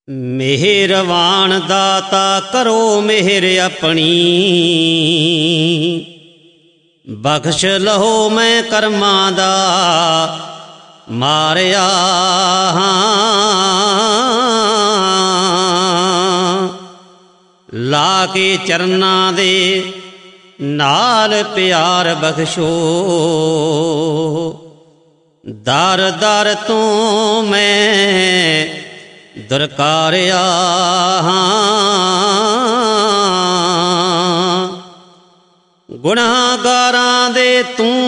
ਮਿਹਰਵਾਨ ਦਾਤਾ ਕਰੋ ਮਿਹਰ ਆਪਣੀ, ਬਖਸ਼ ਲਹੋ ਮੈਂ ਕਰਮਾਂ ਦਾ ਮਾਰਿਆ ਲਾ ਕੇ ਚਰਨਾਂ ਦੇ ਨਾਲ ਪਿਆਰ ਬਖਸ਼ੋ। ਦਰ ਦਰ ਤੋਂ ਮੈਂ ਦਰਕਾਰਿਆ ਗੁਨਾਹਗਾਰਾਂ ਦੇ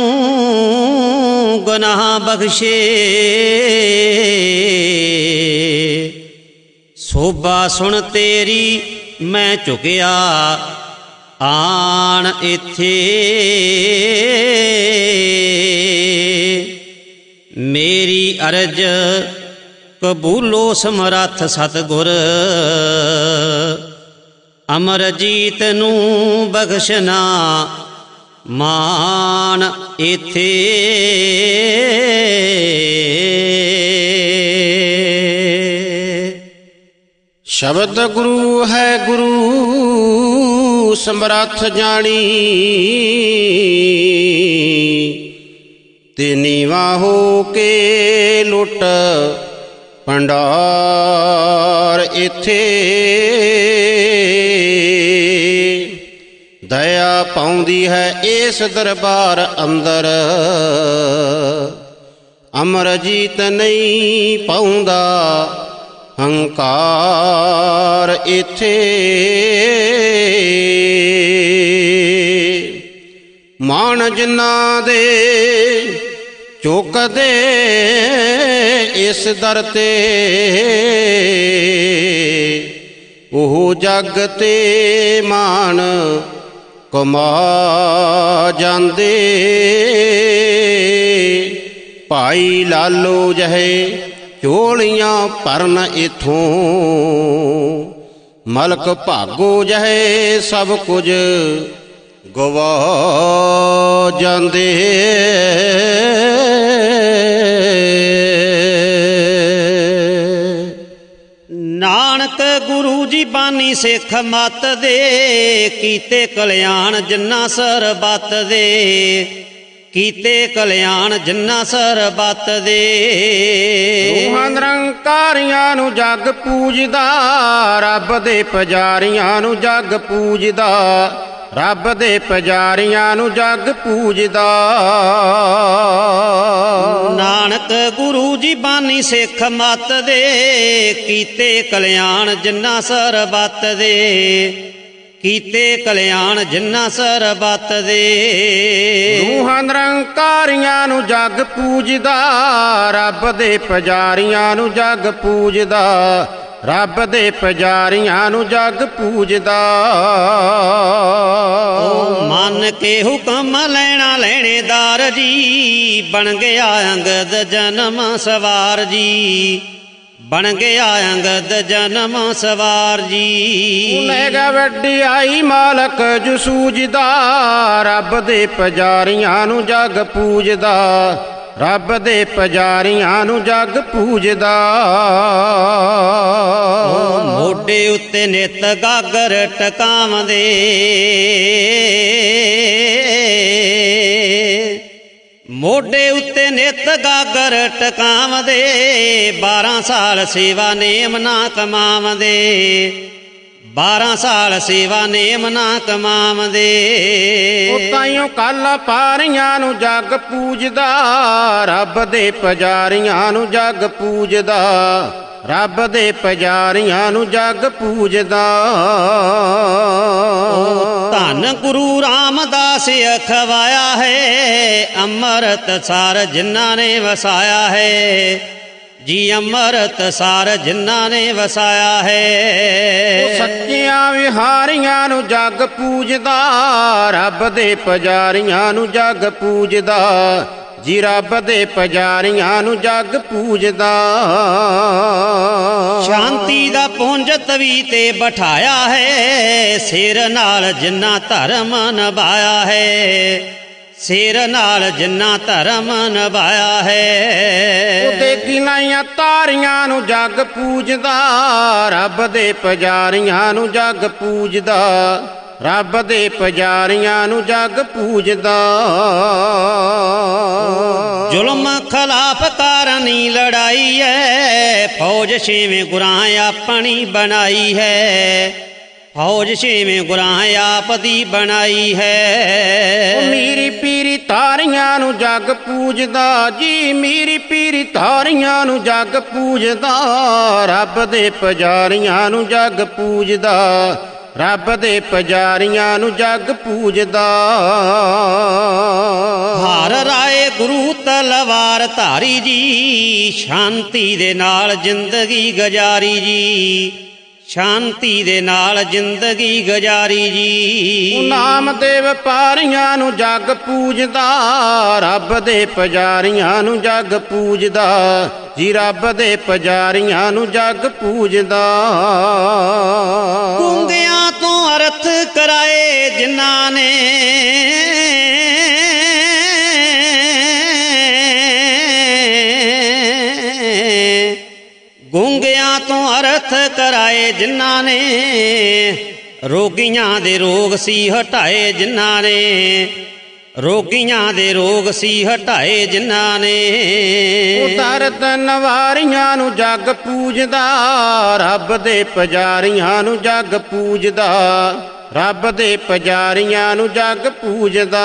ਤੂੰ ਗੁਨਾਹ ਬਖਸ਼ੇ। ਸੋਭਾ ਸੁਣ ਤੇਰੀ ਮੈਂ ਝੁਕਿਆ ਆਣ ਇੱਥੇ, ਮੇਰੀ ਅਰਜ ਕਬੂਲੋ ਸਮਰੱਥ ਸਤਿਗੁਰ, ਅਮਰਜੀਤ ਨੂੰ ਬਖਸ਼ਣਾ ਮਾਨ ਇੱਥੇ। ਸ਼ਬਦ ਗੁਰੂ ਹੈ ਗੁਰੂ ਸਮਰੱਥ ਜਾਣੀ, ਤੇ ਨੀਵਾ ਹੋ ਕੇ ਲੁੱਟ ਭੰਡਾਰ ਇੱਥੇ। ਦਇਆ ਪਾਉਂਦੀ ਹੈ ਇਸ ਦਰਬਾਰ ਅੰਦਰ, ਅਮਰਜੀਤ ਨਹੀਂ ਪਾਉਂਦਾ ਹੰਕਾਰ ਇੱਥੇ। ਮਾਣ ਜਿਨ੍ਹਾਂ ਦੇ ਚੁੱਕਦੇ ਇਸ ਦਰ ਤੇ, ਉਹ ਜੱਗ ਤੇ ਮਾਣ ਕਮਾ ਜਾਂਦੇ। ਭਾਈ ਲਾਲੋ ਜਹੇ ਝੋਲੀਆਂ ਭਰਨ ਇੱਥੋਂ, ਮਲਕ ਭਾਗੋ ਜਹੇ ਸਭ ਕੁਝ ਗਵਾ ਜਾਂਦੇ। ਨਾਨਕ ਗੁਰੂ ਜੀ ਬਾਨੀ ਸਿੱਖ ਮੱਤ ਦੇ, ਕੀਤੇ ਕਲਿਆਣ ਜਿਨ੍ਹਾਂ ਸਰਬੱਤ ਦੇ, ਕੀਤੇ ਕਲਿਆਣ ਜਿਨ੍ਹਾਂ ਸਰਬੱਤ ਦੇ। ਰੂਹਾਂ ਨਿਰੰਕਾਰੀਆਂ ਨੂੰ ਜੱਗ ਪੂਜਦਾ, ਰੱਬ ਦੇ ਪੁਜਾਰੀਆਂ ਨੂੰ ਜੱਗ ਪੂਜਦਾ, ਰੱਬ ਦੇ ਪੁਜਾਰੀਆਂ ਨੂੰ ਜੱਗ ਪੂਜਦਾ। ਨਾਨਕ ਗੁਰੂ ਜੀ ਬਾਨੀ ਸਿੱਖ ਮੱਤ ਦੇ, ਕੀਤੇ ਕਲਿਆਣ ਜਿਨ੍ਹਾਂ ਸਰਬੱਤ ਦੇ, ਕੀਤੇ ਕਲਿਆਣ ਜਿਨ੍ਹਾਂ ਸਰਬੱਤ ਦੇ। ਰੂਹਾਂ ਨਿਰੰਕਾਰੀਆਂ ਨੂੰ ਜੱਗ ਪੂਜਦਾ, ਰੱਬ ਦੇ ਪੁਜਾਰੀਆਂ ਨੂੰ ਜੱਗ ਪੂਜਦਾ, ਰੱਬ ਦੇ ਪੁਜਾਰੀਆਂ ਨੂੰ ਜੱਗ ਪੂਜਦਾ। ਮੰਨ ਕੇ ਹੁਕਮ ਲੈਣਾ ਲੈਣੇਦਾਰ ਜੀ, ਬਣ ਗਿਆ ਅੰਗਦ ਜਨਮ ਸਵਾਰ ਜੀ, ਬਣ ਗਿਆ ਅੰਗਦ ਜਨਮ ਸਵਾਰ ਜੀ। ਉਹਨੇ ਵਡਿਆਈ ਮਾਲਕ ਜੋ ਸੂਝਦਾ, ਰੱਬ ਦੇ ਪੁਜਾਰੀਆਂ ਨੂੰ ਜੱਗ ਪੂਜਦਾ, ਰੱਬ ਦੇ ਪੁਜਾਰੀਆਂ ਨੂੰ ਜੱਗ ਪੂਜਦਾ। ਮੋਢੇ ਉੱਤੇ ਨਿਤ ਗਾਗਰ ਟਕਾਵਦੇ, ਮੋਢੇ ਉੱਤੇ ਨਿਤ ਗਾਗਰ ਟਕਾਵਦੇ, 12 ਸਾਲ ਸੇਵਾ ਨੇਮ ਨਾ ਕਮਾਵਦੇ, 12 ਸਾਲ ਸੇਵਾ ਨੇਮ ਨਾ ਕਮਾਵਦੇ। ਉਹ ਤਾਈਓ ਕੱਲ ਪਾਰੀਆਂ ਨੂੰ ਜੱਗ ਪੂਜਦਾ, ਰੱਬ ਦੇ ਪੁਜਾਰੀਆਂ ਨੂੰ ਜੱਗ ਪੂਜਦਾ, ਰੱਬ ਦੇ ਪੁਜਾਰੀਆਂ ਨੂੰ ਜੱਗ ਪੂਜਦਾ। ਧੰਨ ਗੁਰੂ ਰਾਮਦਾਸ ਅਖਵਾਇਆ ਹੈ, ਅੰਮ੍ਰਿਤਸਰ ਜਿਨ੍ਹਾਂ ਨੇ ਵਸਾਇਆ ਹੈ ਜੀ, ਅੰਮ੍ਰਿਤਸਰ ਜਿਨ੍ਹਾਂ ਨੇ ਵਸਾਇਆ ਹੈ। ਉਹ ਸੱਚੀਆਂ ਵਿਹਾਰੀਆਂ ਨੂੰ ਜੱਗ ਪੂਜਦਾ, ਰੱਬ ਦੇ ਪੁਜਾਰੀਆਂ ਨੂੰ ਜੱਗ ਪੂਜਦਾ ਜੀ, ਰੱਬ ਦੇ ਪੁਜਾਰੀਆਂ ਨੂੰ ਜੱਗ ਪੂਜਦਾ। ਸ਼ਾਂਤੀ ਦਾ ਪੁੰਜ ਤਵੀ ਤੇ ਬਿਠਾਇਆ ਹੈ, ਸਿਰ ਨਾਲ ਜਿਨ੍ਹਾਂ ਧਰਮ ਨਿਭਾਇਆ ਹੈ, ਸਿਰ ਨਾਲ ਜਿੰਨਾ ਧਰਮ ਨਿਭਾਇਆ ਹੈ। ਉਹਦੇ ਗਿਲਾਈਆਂ ਤਾਰੀਆਂ ਨੂੰ ਜੱਗ ਪੂਜਦਾ, ਰੱਬ ਦੇ ਪੁਜਾਰੀਆਂ ਨੂੰ ਜੱਗ ਪੂਜਦਾ, ਰੱਬ ਦੇ ਪੁਜਾਰੀਆਂ ਨੂੰ ਜੱਗ ਪੂਜਦਾ। ਜ਼ੁਲਮ ਖਿਲਾਫ ਕਰਨੀ ਲੜਾਈ ਹੈ, ਫੌਜ ਛੇਵੇਂ ਗੁਰਾਂ ਆਪਣੀ ਬਣਾਈ ਹੈ, ਫੌਜ ਛੇਵੇਂ ਗੁਰਾਂ ਆਪ ਦੀ ਬਣਾਈ ਹੈ। ਮੀਰੀ ਪੀਰੀ ਤਾਰੀਆਂ ਨੂੰ ਜੱਗ ਪੂਜਦਾ ਜੀ, ਮੀਰੀ ਪੀਰੀ ਤਾਰੀਆਂ ਨੂੰ ਜੱਗ ਪੂਜਦਾ, ਰੱਬ ਦੇ ਪੁਜਾਰੀਆਂ ਨੂੰ ਜੱਗ ਪੂਜਦਾ, ਰੱਬ ਦੇ ਪੁਜਾਰੀਆਂ ਨੂੰ ਜੱਗ ਪੂਜਦਾ। ਹਰ ਰਾਏ ਗੁਰੂ ਤਲਵਾਰ ਧਾਰੀ ਜੀ, ਸ਼ਾਂਤੀ ਦੇ ਨਾਲ ਜ਼ਿੰਦਗੀ ਗੁਜ਼ਾਰੀ ਜੀ, ਸ਼ਾਂਤੀ ਦੇ ਨਾਲ ਜ਼ਿੰਦਗੀ ਗੁਜ਼ਾਰੀ ਜੀ। ਨਾਮਦੇਵ ਵਪਾਰੀਆਂ ਨੂੰ ਜੱਗ ਪੂਜਦਾ, ਰੱਬ ਦੇ ਪੁਜਾਰੀਆਂ ਨੂੰ ਜੱਗ ਪੂਜਦਾ ਜੀ, ਰੱਬ ਦੇ ਪੁਜਾਰੀਆਂ ਨੂੰ ਜੱਗ ਪੂਜਦਾ। ਗੂੰਗਿਆਂ ਤੋਂ ਅਰਥ ਕਰਾਏ ਜਿਨ੍ਹਾਂ ਨੇ, ਗੂੰਗਿਆਂ ਤੋਂ ਅਰਥ ਕਰਾਏ ਜਿਨ੍ਹਾਂ ਨੇ, ਰੋਗੀਆਂ ਦੇ ਰੋਗ ਸੀ ਹਟਾਏ ਜਿਨ੍ਹਾਂ ਨੇ, ਰੋਗੀਆਂ ਦੇ ਰੋਗ ਸੀ ਹਟਾਏ ਜਿਨ੍ਹਾਂ ਨੇ। ਦਰਦ ਨਵਾਰੀਆਂ ਨੂੰ ਜੱਗ ਪੂਜਦਾ, ਰੱਬ ਦੇ ਪੁਜਾਰੀਆਂ ਨੂੰ ਜੱਗ ਪੂਜਦਾ, ਰੱਬ ਦੇ ਪੁਜਾਰੀਆਂ ਨੂੰ ਜੱਗ ਪੂਜਦਾ।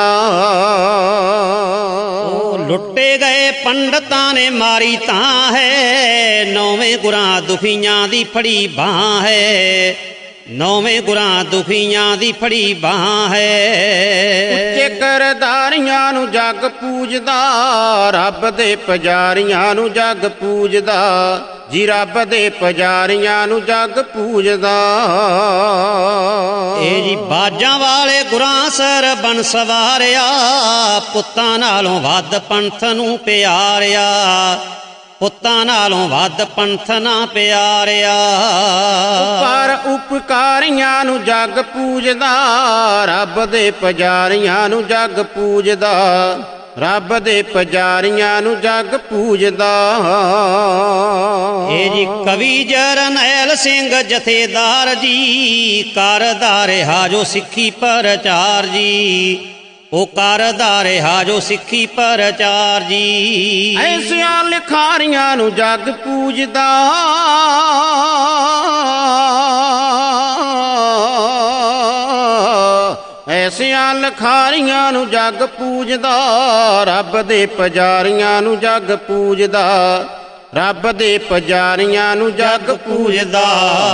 ਲੁੱਟੇ ਗਏ ਪੰਡਤਾਂ ਨੇ ਮਾਰੀ ਤਾਂ ਹੈ, ਨੌਵੇਂ ਗੁਰਾਂ ਦੁਖੀਆਂ ਦੀ ਫੜੀ ਬਾਂਹ ਹੈ, ਨੌਵੇਂ ਗੁਰਾਂ ਦੁਖੀਆਂ ਦੀ ਫੜੀ ਬਾਂਹ ਹੈ। ਉੱਚੇ ਕਰਦਾਰੀਆਂ ਨੂੰ ਜੱਗ ਪੂਜਦਾ, ਰੱਬ ਦੇ ਪੁਜਾਰੀਆਂ ਨੂੰ ਜੱਗ ਪੂਜਦਾ ਜੀ, ਰੱਬ ਦੇ ਪੁਜਾਰੀਆਂ ਨੂੰ ਜੱਗ ਪੂਜਦਾ। ਇਹ ਜੀ ਬਾਜਾਂ ਵਾਲੇ ਗੁਰਾਂ ਸਰ ਬਨ ਸਵਾਰਿਆ, ਪੁੱਤਾਂ ਨਾਲੋਂ ਵੱਧ ਪੰਥ ਨੂੰ ਪਿਆਰਿਆ, ਪੁੱਤਾਂ ਨਾਲੋਂ ਵੱਧ ਪੰਥ ਨਾ ਪਿਆਰਿਆ। ਪਰ ਉਪਕਾਰੀਆਂ ਨੂੰ ਜੱਗ ਪੂਜਦਾ, ਰੱਬ ਦੇ ਪੁਜਾਰੀਆਂ ਨੂੰ ਜੱਗ ਪੂਜਦਾ, ਰੱਬ ਦੇ ਪੁਜਾਰੀਆਂ ਨੂੰ ਜੱਗ ਪੂਜਦਾ। ਇਹ ਜੀ ਕਵੀ ਜਰਨੈਲ ਸਿੰਘ ਜਥੇਦਾਰ ਜੀ, ਕਰਦਾ ਰਿਹਾ ਜੋ ਸਿੱਖੀ ਪ੍ਰਚਾਰ ਜੀ, ਉਹ ਕਰਦਾ ਰਿਹਾ ਜੋ ਸਿੱਖੀ ਪ੍ਰਚਾਰ ਜੀ। ਐਸਿਆਂ ਲਿਖਾਰੀਆਂ ਨੂੰ ਜੱਗ ਪੂਜਦਾ, ਐਸਿਆਂ ਲਿਖਾਰੀਆਂ ਨੂੰ ਜੱਗ ਪੂਜਦਾ, ਰੱਬ ਦੇ ਪੁਜਾਰੀਆਂ ਨੂੰ ਜੱਗ ਪੂਜਦਾ, ਰੱਬ ਦੇ ਪੁਜਾਰੀਆਂ ਨੂੰ ਜੱਗ ਪੂਜਦਾ।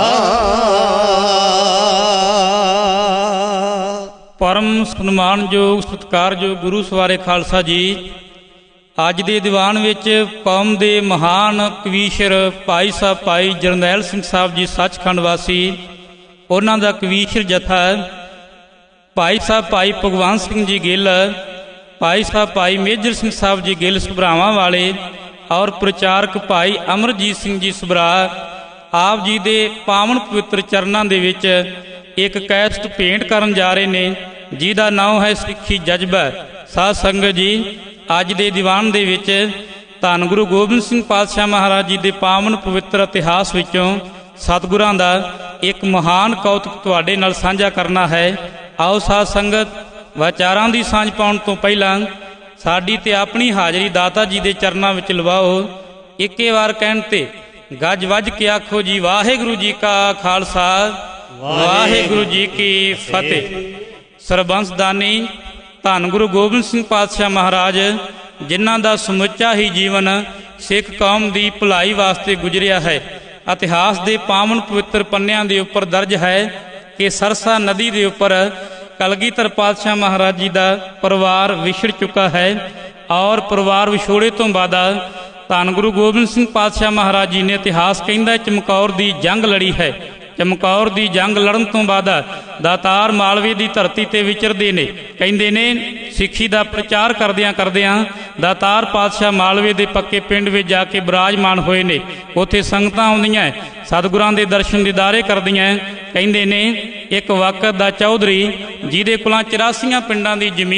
ਪਰਮ ਸਨਮਾਨਯੋਗ ਸਤਿਕਾਰਯੋਗ ਗੁਰੂ ਸਵਾਰੇ ਖਾਲਸਾ ਜੀ, ਅੱਜ ਦੇ ਦੀਵਾਨ ਵਿੱਚ ਕੌਮ ਦੇ ਮਹਾਨ ਕਵੀਸ਼ਰ ਭਾਈ ਸਾਹਿਬ ਭਾਈ ਜਰਨੈਲ ਸਿੰਘ ਸਾਹਿਬ ਜੀ ਸੱਚਖੰਡ ਵਾਸੀ, ਉਹਨਾਂ ਦਾ ਕਵੀਸ਼ਰ ਜਥਾ ਭਾਈ ਸਾਹਿਬ ਭਾਈ ਭਗਵੰਤ ਸਿੰਘ ਜੀ ਗਿੱਲ, ਭਾਈ ਸਾਹਿਬ ਭਾਈ ਮੇਜਰ ਸਿੰਘ ਸਾਹਿਬ ਜੀ ਗਿੱਲ ਸਭਰਾਵਾਂ ਵਾਲੇ, ਔਰ ਪ੍ਰਚਾਰਕ ਭਾਈ ਅਮਰਜੀਤ ਸਿੰਘ ਜੀ ਸਭਰਾ, ਆਪ ਜੀ ਦੇ ਪਾਵਨ ਪਵਿੱਤਰ ਚਰਨਾਂ ਦੇ ਵਿੱਚ ਇੱਕ ਕੈਸਟ ਭੇਂਟ ਕਰਨ ਜਾ ਰਹੇ ਨੇ, ਜਿਹਦਾ ਨਾਮ ਹੈ ਸਿੱਖੀ ਜਜ਼ਬਾ। ਸਾਧ ਸੰਗਤ ਜੀ, ਅੱਜ ਦੇ ਦੀਵਾਨ ਦੇ ਵਿੱਚ ਧੰਨ ਗੁਰੂ ਗੋਬਿੰਦ ਸਿੰਘ ਪਾਤਸ਼ਾਹ ਮਹਾਰਾਜ ਜੀ ਦੇ ਪਾਵਨ ਪਵਿੱਤਰ ਇਤਿਹਾਸ ਵਿੱਚੋਂ ਸਤਿਗੁਰਾਂ ਦਾ ਇੱਕ ਮਹਾਨ ਕੌਤਕ ਤੁਹਾਡੇ ਨਾਲ ਸਾਂਝਾ ਕਰਨਾ ਹੈ। ਆਓ ਸਾਧ ਸੰਗਤ, ਵਿਚਾਰਾਂ ਦੀ ਸਾਂਝ ਪਾਉਣ ਤੋਂ ਪਹਿਲਾਂ ਸਾਡੀ ਤੇ ਆਪਣੀ ਹਾਜ਼ਰੀ ਦਾਤਾ ਜੀ ਦੇ ਚਰਨਾਂ ਵਿੱਚ ਲਵਾਓ। ਇੱਕੇ ਵਾਰ ਕਹਿਣ ਤੇ ਗੱਜ ਵੱਜ ਕੇ ਆਖੋ ਜੀ, ਵਾਹਿਗੁਰੂ ਜੀ ਕਾ ਖਾਲਸਾ, ਵਾਹਿਗੁਰੂ ਜੀ ਕੀ ਫਤਿਹ। ਸਰਬੰਸ ਦਾਨੀ ਧੰਨ ਗੁਰੂ ਗੋਬਿੰਦ ਸਿੰਘ ਪਾਤਸ਼ਾਹ ਮਹਾਰਾਜ, ਜਿਨ੍ਹਾਂ ਦਾ ਸਮੁੱਚਾ ਹੀ ਜੀਵਨ ਸਿੱਖ ਕੌਮ ਦੀ ਭਲਾਈ ਵਾਸਤੇ ਗੁਜ਼ਰਿਆ ਹੈ, ਇਤਿਹਾਸ ਦੇ ਪਾਵਨ ਪਵਿੱਤਰ ਪੰਨਿਆਂ ਦੇ ਉੱਪਰ ਦਰਜ ਹੈ ਕਿ ਸਰਸਾ ਨਦੀ ਦੇ ਉੱਪਰ ਕਲਗੀਧਰ ਪਾਤਸ਼ਾਹ ਮਹਾਰਾਜ ਜੀ ਦਾ ਪਰਿਵਾਰ ਵਿਛੜ ਚੁੱਕਾ ਹੈ, ਔਰ ਪਰਿਵਾਰ ਵਿਛੋੜੇ ਤੋਂ ਬਾਅਦ ਧੰਨ ਗੁਰੂ ਗੋਬਿੰਦ ਸਿੰਘ ਪਾਤਸ਼ਾਹ ਮਹਾਰਾਜ ਜੀ ਨੇ, ਇਤਿਹਾਸ ਕਹਿੰਦਾ, ਚਮਕੌਰ ਦੀ ਜੰਗ ਲੜੀ ਹੈ। ਚਮਕੌਰ ਦੀ ਜੰਗ ਲੜਨ ਤੋਂ ਬਾਅਦ ਦਾਤਾਰ ਮਾਲਵੇ ਦੀ ਧਰਤੀ ਤੇ ਵਿਚਰਦੇ ਨੇ। ਕਹਿੰਦੇ ਨੇ ਸਿੱਖੀ ਦਾ ਪ੍ਰਚਾਰ ਕਰਦਿਆਂ ਕਰਦਿਆਂ ਦਾਤਾਰ ਪਾਤਸ਼ਾਹ ਮਾਲਵੇ ਦੇ ਪੱਕੇ ਪਿੰਡ ਵਿੱਚ ਜਾ ਕੇ ਬਿਰਾਜਮਾਨ ਹੋਏ ਨੇ। ਉੱਥੇ ਸੰਗਤਾਂ ਆਉਂਦੀਆਂ, ਸਤਿਗੁਰਾਂ ਦੇ ਦਰਸ਼ਨ ਦੀਦਾਰੇ ਕਰਦੀਆਂ। ਕਹਿੰਦੇ ਨੇ ਇੱਕ ਵਕਤ ਦਾ ਚੌਧਰੀ, ਜਿਹਦੇ ਕੋਲਾਂ 84 ਪਿੰਡਾਂ ਦੀ ਜ਼ਮੀਨ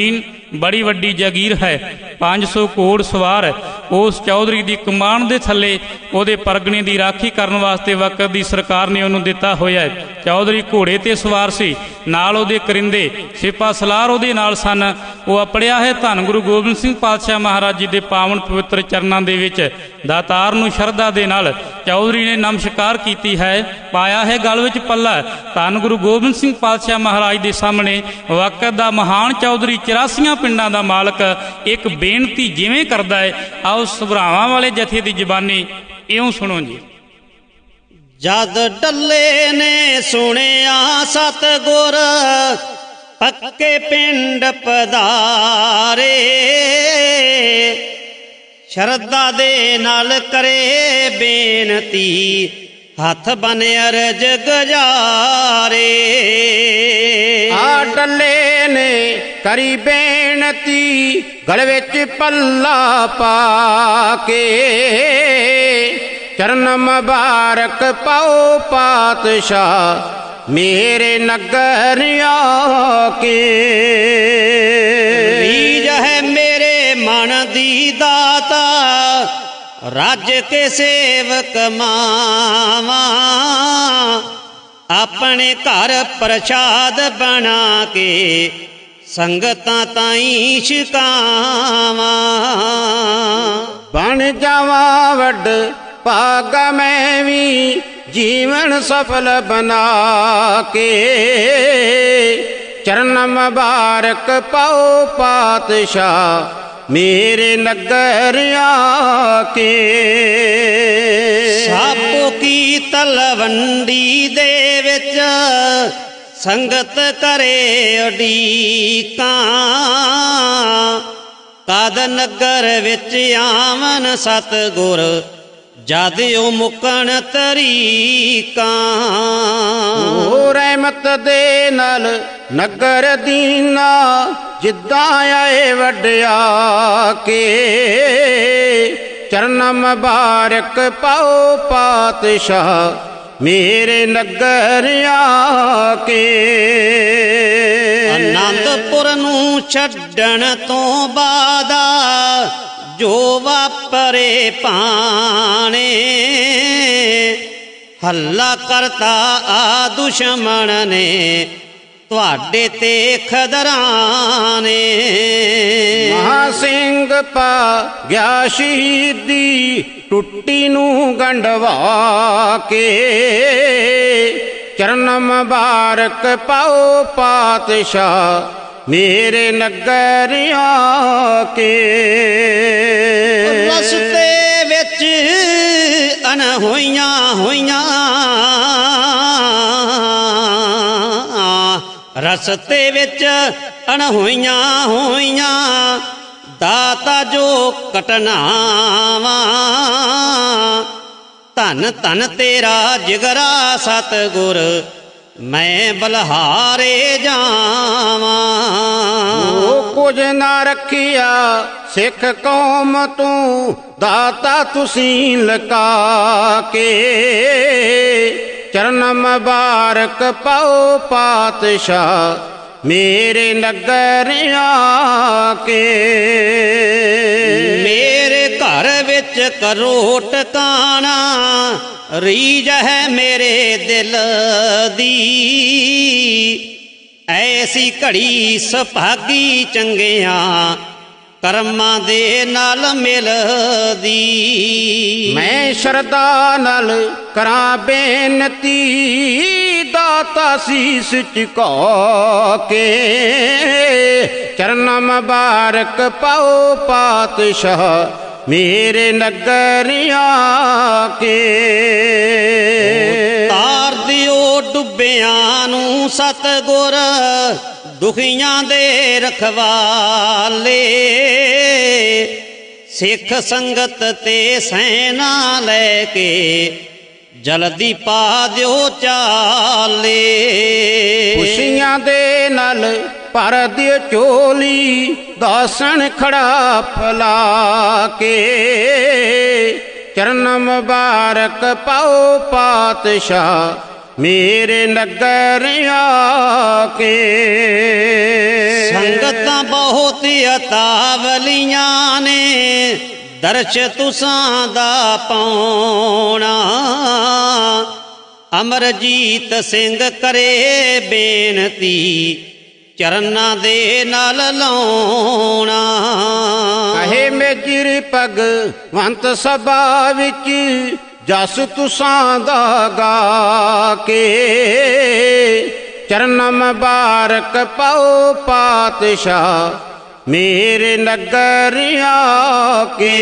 ਬੜੀ ਵੱਡੀ ਜਾਗੀਰ ਹੈ। 500 ਘੋੜ ਸਵਾਰ ਉਸ ਚੌਧਰੀ ਦੀ ਕਮਾਨ ਦੇ ਥੱਲੇ ਉਹਦੇ ਪਰਗਣੇ ਦੀ ਰਾਖੀ ਕਰਨ ਵਾਸਤੇ ਵਕਤ ਦੀ ਸਰਕਾਰ ਨੇ ਉਹਨੂੰ ਦਿੱਤਾ ਹੋਇਆ ਹੈ। ਚੌਧਰੀ ਘੋੜੇ ਤੇ ਸਵਾਰ ਸੀ, ਨਾਲ ਉਹਦੇ ਕਰਿੰਦੇ ਸਿਪਾ ਸਲਾਰ ਉਹਦੇ ਨਾਲ ਸਨ। ਉਹ ਅਪੜਿਆ ਹੈ ਧੰਨ ਗੁਰੂ ਗੋਬਿੰਦ ਸਿੰਘ ਪਾਤਸ਼ਾਹ ਮਹਾਰਾਜ ਜੀ ਦੇ ਪਾਵਨ ਪਵਿੱਤਰ ਚਰਨਾਂ ਦੇ ਵਿੱਚ। ਦਾਤਾਰ ਨੂੰ ਸ਼ਰਧਾ ਦੇ ਨਾਲ ਚੌਧਰੀ ਨੇ ਨਮਸਕਾਰ ਕੀਤੀ ਹੈ, ਪਾਇਆ ਹੈ ਗਲ ਵਿੱਚ ਪੱਲਾ। ਧੰਨ ਗੁਰੂ ਗੋਬਿੰਦ ਸਿੰਘ ਪਾਤਸ਼ਾਹ ਮਹਾਰਾਜ ਦੇ ਸਾਹਮਣੇ ਵਕਤ ਦਾ ਮਹਾਨ ਚੌਧਰੀ 84 ਪਿੰਡਾਂ ਦਾ ਮਾਲਕ ਇੱਕ ਬੇਨਤੀ ਜਿਵੇਂ ਕਰਦਾ ਹੈ, ਆਓ ਸਭਰਾਵਾਂ ਵਾਲੇ ਜਥੇ ਦੀ ਜ਼ਬਾਨੀ ਇਉਂ ਸੁਣੋ ਜੀ। ਜਦ ਡੱਲੇ ਨੇ ਸੁਣਿਆ ਸਤਿਗੁਰ ਪੱਕੇ ਪਿੰਡ ਪਧਾਰੇ, ਸ਼ਰਧਾ ਦੇ ਨਾਲ ਕਰੇ ਬੇਨਤੀ ਹੱਥ ਬਨ ਅਰਜ ਗੁਜ਼ਾਰੇ। ਆ ਡੱਲੇ ਨੇ ਕਰੀ ਬੇਨਤੀ ਗਲ ਵਿੱਚ ਪੱਲਾ ਪਾ ਕੇ, ਚਰਨ ਮੁਬਾਰਕ ਪਾਓ ਪਾਤਸ਼ਾਹ ਮੇਰੇ ਨਗਰ ਆ ਕੇ। ਰੀਝ ਹੈ ਮੇਰੇ ਮਨ ਦੀ ਦਾਤਾ ਰੱਜ ਕੇ ਸੇਵਕ ਮਾਵਾਂ, ਆਪਣੇ ਘਰ ਪ੍ਰਸ਼ਾਦ ਬਣਾ ਕੇ ਸੰਗਤਾਂ ਤਾਈਂ ਛਕਾਵਾਂ। ਬਣ ਜਾਵਾਂ ਵੱਡ ਭਾਗ ਮੈਂ ਵੀ ਜੀਵਨ ਸਫਲ ਬਣਾ ਕੇ, ਚਰਨ ਮੁਬਾਰਕ ਪਾਓ ਪਾਤਸ਼ਾਹ ਮੇਰੇ ਨਗਰ ਆ ਕੇ। ਸਾਪੋ ਕੀ ਤਲਵੰਡੀ ਦੇ ਵਿੱਚ ਸੰਗਤ ਕਰੇ ਉਡੀਕਾਂ, ਕਦ ਨਗਰ ਵਿੱਚ ਆਵਨ ਸਤਿਗੁਰ ਜਦ ਉਹ ਮੁਕਣ ਤਰੀਕਾਂ। ਉਹ ਰਹਿਮਤ ਦੇ ਨਾਲ ਨਗਰ ਦੀਨਾ ਜਿੱਦਾਂ ਆਏ ਵੱਡਿਆ ਕੇ, ਚਰਨ ਮੁਬਾਰਕ ਪਾਓ ਪਾਤਸ਼ਾਹ ਮੇਰੇ ਨਗਰ ਆ ਕੇ। ਅਨੰਦਪੁਰ ਨੂੰ ਛੱਡਣ ਤੋਂ ਬਾਅਦ ਜੋ ਵਾਪਰੇ ਭਾਣੇ, ਹੱਲਾ ਕਰਤਾ ਆ ਦੁਸ਼ਮਣ ਨੇ ਤੁਹਾਡੇ ਤੇ ਖਦਰਾਂ ਨੇ। ਮਹਾਂ ਸਿੰਘ ਪਾ ਗਿਆ ਸ਼ਹੀਦੀ ਟੁੱਟੀ ਨੂੰ ਗੰਢਵਾ ਕੇ, ਚਰਨ ਮੁਬਾਰਕ ਪਾਓ ਪਾਤਸ਼ਾਹ ਮੇਰੇ ਨਗਰ ਆ ਕੇ। ਰਸਤੇ ਵਿੱਚ ਅਣਹੋਈਆਂ ਹੋਈਆਂ, ਰਸਤੇ ਵਿੱਚ ਅਣਹੋਈਆਂ ਹੋਈਆਂ ਦਾਤਾ ਜੋ ਘਟਨਾਵਾਂ, ਧੰਨ ਧੰਨ ਤੇਰਾ ਜਿਗਰਾ ਸਤਿਗੁਰ ਮੈਂ ਬਲਹਾਰੇ ਜਾਵਾਂ। ਉਹ ਕੁਝ ਨਾ ਰੱਖਿਆ ਸਿੱਖ ਕੌਮ ਤੂੰ ਦਾਤਾ ਤੁਸੀਂ ਲਕਾ ਕੇ, ਚਰਨ ਮੁਬਾਰਕ ਪਾਓ ਪਾਤਸ਼ਾਹ ਮੇਰੇ ਨਗਰ ਆ ਕੇ। ਮੇਰੇ ਘਰ ਵਿੱਚ ਕਰੋ ਟਿਕਾਣਾ, ਰੀਝ ਹੈ ਮੇਰੇ ਦਿਲ ਦੀ, ਐਸੀ ਘੜੀ ਸੁਭਾਗੀ ਚੰਗਿਆਂ ਕਰਮਾਂ ਦੇ ਨਾਲ ਮਿਲਦੀ। ਮੈਂ ਸ਼ਰਧਾ ਨਾਲ ਕਰਾਂ ਬੇਨਤੀ ਦਾਤਾ ਸੀਸ ਝੁਕਾ ਕੇ, ਚਰਨ ਮੁਬਾਰਕ ਪਾਓ ਪਾਤਸ਼ਾਹ ਮੇਰੇ ਨਗਰ ਆ ਕੇ। ਤਾਰ ਦਿਓ ਡੁੱਬਿਆਂ ਨੂੰ ਸਤਿਗੁਰ ਦੁਖੀਆਂ ਦੇ ਰਖਵਾਲੇ, ਸਿੱਖ ਸੰਗਤ ਤੇ ਸੈਨਾ ਲੈ ਕੇ ਜਲਦੀ ਪਾ ਦਿਓ ਚਾਲੇ। ਖੁਸ਼ੀਆਂ ਦੇ ਨਾਲ ਭਰ ਦਿਓ ਝੋਲੀ ਦਾਸਣ ਖੜਾ ਫਲਾ ਕੇ, ਚਰਨ ਮੁਬਾਰਕ ਪਾਓ ਪਾਤਸ਼ਾਹ ਮੇਰੇ ਨਗਰ ਆ ਕੇ। ਸੰਗਤਾਂ ਬਹੁਤ ਅਤਾਵਲੀਆਂ ਨੇ ਦਰਸ਼ ਤੁਸਾਂ ਦਾ ਪਾਉਣਾ। ਅਮਰਜੀਤ ਸਿੰਘ ਕਰੇ ਬੇਨਤੀ ਚਰਨਾਂ ਦੇ ਨਾਲ ਲਾਉਣਾ। ਕਹੇ ਮੇਜਰ ਭਗਵੰਤ ਸਭਾ ਵਿੱਚ ਜਸ ਤੁਸਾਂ ਦਾ ਗਾ ਕੇ ਚਰਨ ਮੁਬਾਰਕ ਪਾਓ ਪਾਤਸ਼ਾਹ ਮੇਰੇ ਨਗਰ ਆ ਕੇ।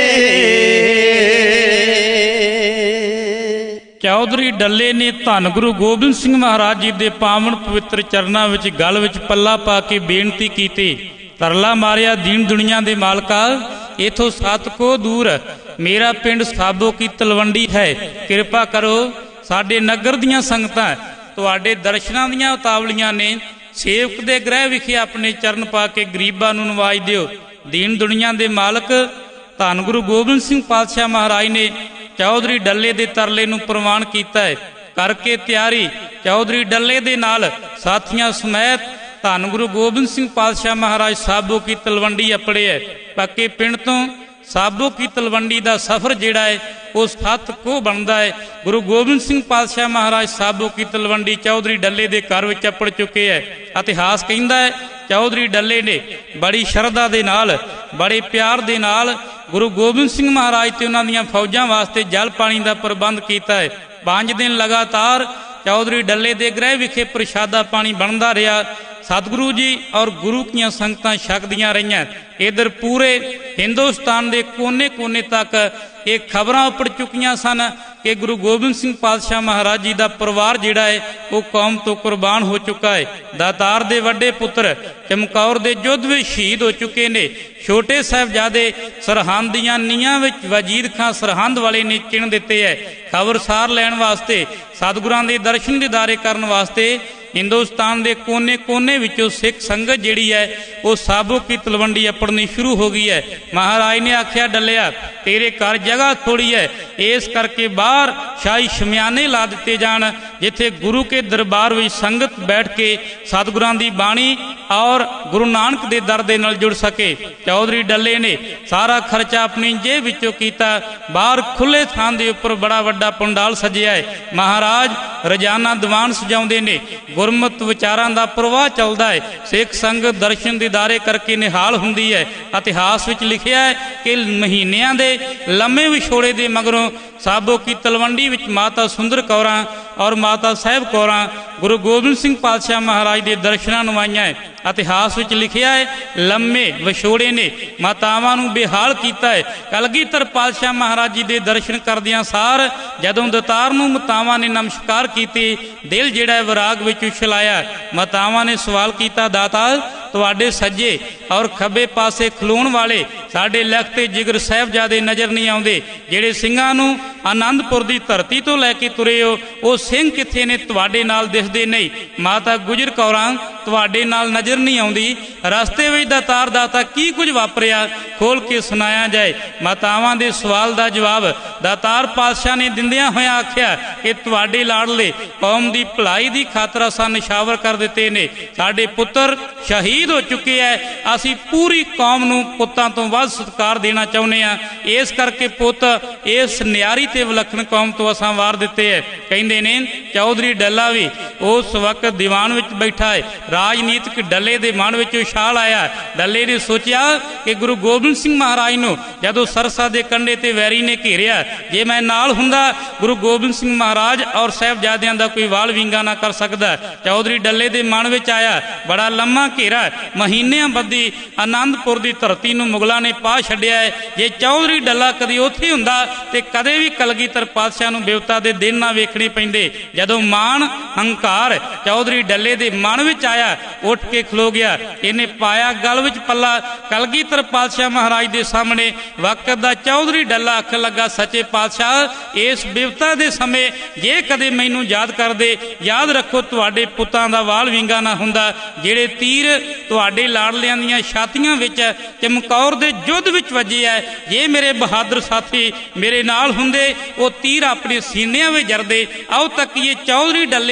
ਚੌਧਰੀ ਡੱਲੇ ਨੇ ਧੰਨ ਗੁਰੂ ਗੋਬਿੰਦ ਸਿੰਘ ਮਹਾਰਾਜ ਜੀ ਦੇ ਪਾਵਨ ਪਵਿੱਤਰ ਚਰਨਾਂ ਵਿੱਚ ਗਲ ਵਿੱਚ ਪੱਲਾ ਪਾ ਕੇ ਬੇਨਤੀ ਕੀਤੀ, ਤਰਲਾ ਮਾਰਿਆ ਦੀਨ ਦੁਨੀਆ ਦੇ ਮਾਲਕਾ, ਇਥੋਂ 7 ਕੋਹ ਦੂਰ ਮੇਰਾ ਪਿੰਡ ਸਾਬੋ ਕੀ ਤਲਵੰਡੀ ਹੈ। ਕਿਰਪਾ ਕਰੋ, ਸਾਡੇ ਨਗਰ ਦੀਆਂ ਸੰਗਤਾਂ ਤੁਹਾਡੇ ਦਰਸ਼ਨਾਂ ਦੀਆਂ ਉਤਾਵਲੀਆਂ ਨੇ। ਸੇਵਕ ਦੇ ਗ੍ਰਹਿ ਵਿਖੇ ਆਪਣੇ ਚਰਨ ਪਾ ਕੇ ਗਰੀਬਾਂ ਨੂੰ ਨਵਾਜ ਦਿਓ। ਦੀਨ ਦੁਨੀਆ ਦੇ ਮਾਲਕ ਧੰਨ ਗੁਰੂ ਗੋਬਿੰਦ ਸਿੰਘ ਪਾਤਸ਼ਾਹ ਮਹਾਰਾਜ ਨੇ ਚੌਧਰੀ ਡੱਲੇ ਦੇ ਤਰਲੇ ਨੂੰ ਪ੍ਰਵਾਨ ਕੀਤਾ ਹੈ। ਕਰਕੇ ਤਿਆਰੀ ਚੌਧਰੀ ਡੱਲੇ ਦੇ ਨਾਲ ਸਾਥੀਆਂ ਸਮੇਤ ਧੰਨ ਗੁਰੂ ਗੋਬਿੰਦ ਸਿੰਘ ਪਾਤਸ਼ਾਹ ਮਹਾਰਾਜ ਸਾਬੋ ਕੀ ਤਲਵੰਡੀ ਅੱਪੜੇ ਹੈ। ਪੱਕੇ ਪਿੰਡ ਤੋਂ ਸਾਬੋ ਕੀ ਤਲਵੰਡੀ ਦਾ ਸਫ਼ਰ ਜਿਹੜਾ ਹੈ ਉਹ 7 ਕੋਹ ਬਣਦਾ ਹੈ। ਗੁਰੂ ਗੋਬਿੰਦ ਸਿੰਘ ਪਾਤਸ਼ਾਹ ਮਹਾਰਾਜ ਸਾਬੋ ਕੀ ਤਲਵੰਡੀ ਚੌਧਰੀ ਡੱਲੇ ਦੇ ਘਰ ਵਿੱਚ ਅੱਪੜ ਚੁੱਕੇ ਹੈ। ਇਤਿਹਾਸ ਕਹਿੰਦਾ ਹੈ ਚੌਧਰੀ ਡੱਲੇ ਨੇ ਬੜੀ ਸ਼ਰਧਾ ਦੇ ਨਾਲ, ਬੜੇ ਪਿਆਰ ਦੇ ਨਾਲ ਗੁਰੂ ਗੋਬਿੰਦ ਸਿੰਘ ਮਹਾਰਾਜ ਤੇ ਉਹਨਾਂ ਦੀਆਂ ਫੌਜਾਂ ਵਾਸਤੇ ਜਲ ਪਾਣੀ ਦਾ ਪ੍ਰਬੰਧ ਕੀਤਾ ਹੈ। 5 ਦਿਨ ਲਗਾਤਾਰ ਚੌਧਰੀ ਡੱਲੇ ਦੇ ਗ੍ਰਹਿ ਵਿਖੇ ਪ੍ਰਸ਼ਾਦਾ ਪਾਣੀ ਬਣਦਾ ਰਿਹਾ। ਸਤਿਗੁਰੂ ਜੀ ਔਰ ਗੁਰੂ ਦੀਆਂ ਸੰਗਤਾਂ ਛਕਦੀਆਂ ਰਹੀਆਂ। ਇਧਰ ਪੂਰੇ ਹਿੰਦੁਸਤਾਨ ਦੇ ਕੋਨੇ-ਕੋਨੇ ਤੱਕ ਇਹ ਖਬਰਾਂ ਉੱਪੜ ਚੁੱਕੀਆਂ ਸਨ ਕਿ ਗੁਰੂ ਗੋਬਿੰਦ ਸਿੰਘ ਪਾਤਸ਼ਾਹ ਮਹਾਰਾਜ ਜੀ ਦਾ ਪਰਿਵਾਰ ਜਿਹੜਾ ਹੈ ਉਹ ਕੌਮ ਤੋਂ ਕੁਰਬਾਨ ਹੋ ਚੁੱਕਾ ਹੈ। ਦਾਤਾਰ ਦੇ ਵੱਡੇ ਪੁੱਤਰ ਚਮਕੌਰ ਦੇ ਯੁੱਧ ਵਿੱਚ ਸ਼ਹੀਦ ਹੋ ਚੁੱਕੇ ਨੇ। ਛੋਟੇ ਸਾਹਿਬਜ਼ਾਦੇ ਸਰਹੰਦ ਦੀਆਂ ਨੀਹਾਂ ਵਿੱਚ ਵਜੀਦ ਖਾਂ ਸਰਹੰਦ ਵਾਲੇ ਨੇ ਚਿਣ ਦਿੱਤੇ ਹੈ। ਖਬਰਸਾਰ ਲੈਣ ਵਾਸਤੇ, ਸਤਿਗੁਰਾਂ ਦੇ ਦਰਸ਼ਨ ਦੀਦਾਰੇ ਕਰਨ ਵਾਸਤੇ ਹਿੰਦੁਸਤਾਨ ਦੇ ਕੋਨੇ-ਕੋਨੇ ਵਿੱਚੋਂ ਸਿੱਖ ਸੰਗਤ ਜਿਹੜੀ ਹੈ ਉਹ ਸਾਬੋ ਕੀ ਤਲਵੰਡੀ ਅੱਪੜਨੀ ਸ਼ੁਰੂ ਹੋ ਗਈ ਹੈ। ਮਹਾਰਾਜ ਨੇ ਆਖਿਆ ਡੱਲਿਆ ਤੇਰੇ ਘਰ ਜਗ੍ਹਾ ਥੋੜੀ ਹੈ, ਇਸ ਕਰਕੇ ਬਾਹਰ ਸ਼ਾਹੀ ਸ਼ਮਿਆਨੇ ਲਾ ਦਿੱਤੇ ਜਾਣ ਜਿੱਥੇ ਗੁਰੂ ਕੇ ਦਰਬਾਰ ਵਿੱਚ ਸੰਗਤ ਬੈਠ ਕੇ ਸਤਿਗੁਰਾਂ ਦੀ ਬਾਣੀ ਔਰ ਗੁਰੂ ਨਾਨਕ ਦੇ ਦਰ ਦੇ ਨਾਲ ਜੁੜ ਸਕੇ। ਚੌਧਰੀ ਡੱਲੇ ਨੇ ਸਾਰਾ ਖਰਚਾ ਆਪਣੀ ਜੇਬ ਵਿੱਚੋਂ ਕੀਤਾ। ਬਾਹਰ ਖੁੱਲੇ ਥਾਂ ਦੇ ਉੱਪਰ ਬੜਾ ਵੱਡਾ ਪੰਡਾਲ ਸਜਿਆ ਹੈ। ਮਹਾਰਾਜ ਰੋਜ਼ਾਨਾ ਦੀਵਾਨ ਸਜਾਉਂਦੇ ਨੇ। ਗੁਰਮਤ ਵਿਚਾਰਾਂ ਦਾ ਪ੍ਰਵਾਹ ਚੱਲਦਾ ਹੈ। ਸਿੱਖ ਸੰਗਤ ਦਰਸ਼ਨ ਦੀਦਾਰੇ ਕਰਕੇ ਨਿਹਾਲ ਹੁੰਦੀ ਹੈ। ਇਤਿਹਾਸ ਵਿੱਚ ਲਿਖਿਆ ਹੈ ਕਿ ਮਹੀਨਿਆਂ ਦੇ ਲੰਮੇ ਵਿਛੋੜੇ ਦੇ ਮਗਰੋਂ ਸਾਬੋ ਕੀ ਤਲਵੰਡੀ ਵਿੱਚ ਮਾਤਾ ਸੁੰਦਰ ਕੌਰਾਂ ਔਰ ਮਾਤਾ ਸਾਹਿਬ ਕੌਰਾਂ ਗੁਰੂ ਗੋਬਿੰਦ ਸਿੰਘ ਪਾਤਸ਼ਾਹ ਮਹਾਰਾਜ ਦੇ ਦਰਸ਼ਨਾਂ ਨੂੰ ਆਈਆਂ। ਇਤਿਹਾਸ ਵਿੱਚ ਲਿਖਿਆ ਹੈ ਲੰਮੇ ਵਿਛੋੜੇ ਨੇ ਮਾਤਾਵਾਂ ਨੂੰ ਬੇਹਾਲ ਕੀਤਾ ਹੈ। ਕਲਗੀਧਰ ਪਾਤਸ਼ਾਹ ਮਹਾਰਾਜ ਜੀ ਦੇ ਦਰਸ਼ਨ ਕਰਦਿਆਂ ਸਾਰ ਜਦੋਂ ਦਾਤਾਰ ਨੂੰ ਮਾਤਾਵਾਂ ਨੇ ਨਮਸਕਾਰ ਕੀਤੀ, ਦਿਲ ਜਿਹੜਾ ਹੈ ਵਿਰਾਗ ਵਿੱਚ ਉਛਲਾਇਆ। ਮਾਤਾਵਾਂ ਨੇ ਸਵਾਲ ਕੀਤਾ, ਦਾਤਾ ਤੁਹਾਡੇ ਸੱਜੇ ਔਰ ਖੱਬੇ ਪਾਸੇ ਖਲੋਣ ਵਾਲੇ ਸਾਡੇ ਲਖਤੇ ਜਿਗਰ ਸਾਹਿਬਜ਼ਾਦੇ ਨਜ਼ਰ ਨਹੀਂ ਆਉਂਦੇ। ਜਿਹੜੇ ਸਿੰਘਾਂ ਨੂੰ ਆਨੰਦਪੁਰ ਦੀ ਧਰਤੀ ਤੋਂ ਲੈ ਕੇ ਤੁਰੇ ਹੋ ਉਹ ਸਿੰਘ ਕਿੱਥੇ ਨੇ? ਤੁਹਾਡੇ ਨਾਲ ਦਿਸਦੇ ਨਹੀਂ। ਮਾਤਾ ਗੁਜਰ ਕੌਰਾਂ ਤੁਹਾਡੇ ਨਾਲ ਨਜ਼ਰ ਨਹੀਂ ਆਉਂਦੀ। ਰਸਤੇ ਵਿੱਚ ਦਾਤਾਰ ਦਾਤਾ ਕੀ ਕੁਝ ਵਾਪਰਿਆ ਖੋਲ ਕੇ ਸੁਣਾਇਆ ਜਾਏ। ਮਾਤਾਵਾਂ ਦੇ ਸਵਾਲ ਦਾ ਜਵਾਬ ਦਾਤਾਰ ਪਾਤਸ਼ਾਹ ਨੇ ਦਿੰਦਿਆਂ ਹੋਇਆ ਆਖਿਆ ਕਿ ਤੁਹਾਡੇ ਲਾਡਲੇ ਕੌਮ ਦੀ ਭਲਾਈ ਦੀ ਖਾਤਰ ਅਸਾਂ ਨਿਸ਼ਾਵਰ ਕਰ ਦਿੱਤੇ ਨੇ। ਸਾਡੇ ਪੁੱਤਰ ਸ਼ਹੀਦ ਹੋ ਚੁੱਕੇ ਹੈ। ਅਸੀਂ ਪੂਰੀ ਕੌਮ ਨੂੰ ਪੁੱਤਾਂ ਤੋਂ ਵੱਧ ਸਤਿਕਾਰ ਦੇਣਾ ਚਾਹੁੰਦੇ ਹਾਂ। ਇਸ ਕਰਕੇ ਪੁੱਤ ਇਸ ਨਿਆਰੀ ਤੇ ਵਿਲੱਖਣ ਕੌਮ ਤੋਂ ਅਸਾਂ ਵਾਰ ਦਿੱਤੇ ਹੈ। ਕਹਿੰਦੇ ਨੇ ਚੌਧਰੀ ਡੱਲਾ ਵੀ ਉਸ ਵਕਤ ਦੀਵਾਨ ਵਿੱਚ ਬੈਠਾ ਹੈ। ਰਾਜਨੀਤਿਕ ਡੱਲੇ ਦੇ ਮਨ ਵਿੱਚ ਉਛਾਲ ਆਇਆ। ਡੱਲੇ ਨੇ ਸੋਚਿਆ ਕਿ ਗੁਰੂ ਗੋਬਿੰਦ ਸਿੰਘ ਮਹਾਰਾਜ ਨੂੰ ਜਦੋਂ ਸਰਸਾ ਦੇ ਕੰਢੇ ਤੇ ਵੈਰੀ ਨੇ ਘੇਰਿਆ, ਜੇ ਮੈਂ ਨਾਲ ਹੁੰਦਾ ਗੁਰੂ ਗੋਬਿੰਦ ਸਿੰਘ ਮਹਾਰਾਜ ਔਰ ਸਾਹਿਬਜ਼ਾਦਿਆਂ ਦਾ ਕੋਈ ਵਾਲ ਵਿੰਗਾ ਨਾ ਕਰ ਸਕਦਾ। ਚੌਧਰੀ ਡੱਲੇ ਦੇ ਮਨ ਵਿੱਚ ਆਇਆ ਬੜਾ ਲੰਮਾ ਘੇਰਾ ਮਹੀਨਿਆਂ ਬੱਧੀ ਆਨੰਦਪੁਰ ਦੀ ਧਰਤੀ ਨੂੰ ਮੁਗਲਾਂ ਨੇ ਪਾ ਛੱਡਿਆ ਹੈ। ਜੇ ਚੌਧਰੀ ਡੱਲਾ ਕਦੀ ਉੱਥੇ ਹੁੰਦਾ ਤੇ ਕਦੇ ਵੀ ਕਲਗੀਧਰ ਪਾਤਸ਼ਾਹ ਨੂੰ ਬਿਵਤਾ ਦੇ ਦਿਨ ਨਾ ਵੇਖਣੇ ਪੈਂਦੇ। ਜਦੋਂ ਮਾਣ ਹੰਕਾਰ ਚੌਧਰੀ ਡੱਲੇ ਦੇ ਮਨ ਵਿੱਚ ਆਇਆ, ਉੱਠ ਕੇ ਖਲੋ ਗਿਆ। ਇਹਨੇ ਪਾਇਆ ਗਲ ਵਿੱਚ ਪੱਲਾ। ਕਲਗੀਧਰ ਪਾਤਸ਼ਾਹ ਮਹਾਰਾਜ ਦੇ ਸਾਹਮਣੇ ਵਕਤ ਦਾ ਚੌਧਰੀ ਡੱਲਾ ਅੱਖ ਲੱਗਾ, ਸੱਚੇ ਪਾਤਸ਼ਾਹ ਇਸ ਬਿਵਤਾ ਦੇ ਸਮੇਂ ਜੇ ਕਦੇ ਮੈਨੂੰ ਯਾਦ ਕਰਦੇ, ਯਾਦ ਰੱਖੋ ਤੁਹਾਡੇ ਪੁੱਤਾਂ ਦਾ ਵਾਲ ਵਿੰਗਾ ਨਾ ਹੁੰਦਾ। ਜਿਹੜੇ ਤੀਰ ਤੁਹਾਡੇ ਲਾਡਲਿਆਂ ਦੀਆਂ ਛਾਤੀਆਂ ਵਿੱਚ ਚਮਕੌਰ ਦੇ ਯੁੱਧ ਵਿੱਚ ਵੱਜੇ ਹੈ, ਜੇ ਮੇਰੇ ਬਹਾਦਰ ਸਾਥੀ ਮੇਰੇ ਨਾਲ ਹੁੰਦੇ ਉਹ ਤੀਰ ਆਪਣੇ ਸੀਨਿਆਂ ਵਿੱਚ ਜਰਦੇ। ਆਓ ਤੱਕ ਇਹ ਚੌਧਰੀ ਡੱਲੇ ਨੇ ਰਾਜ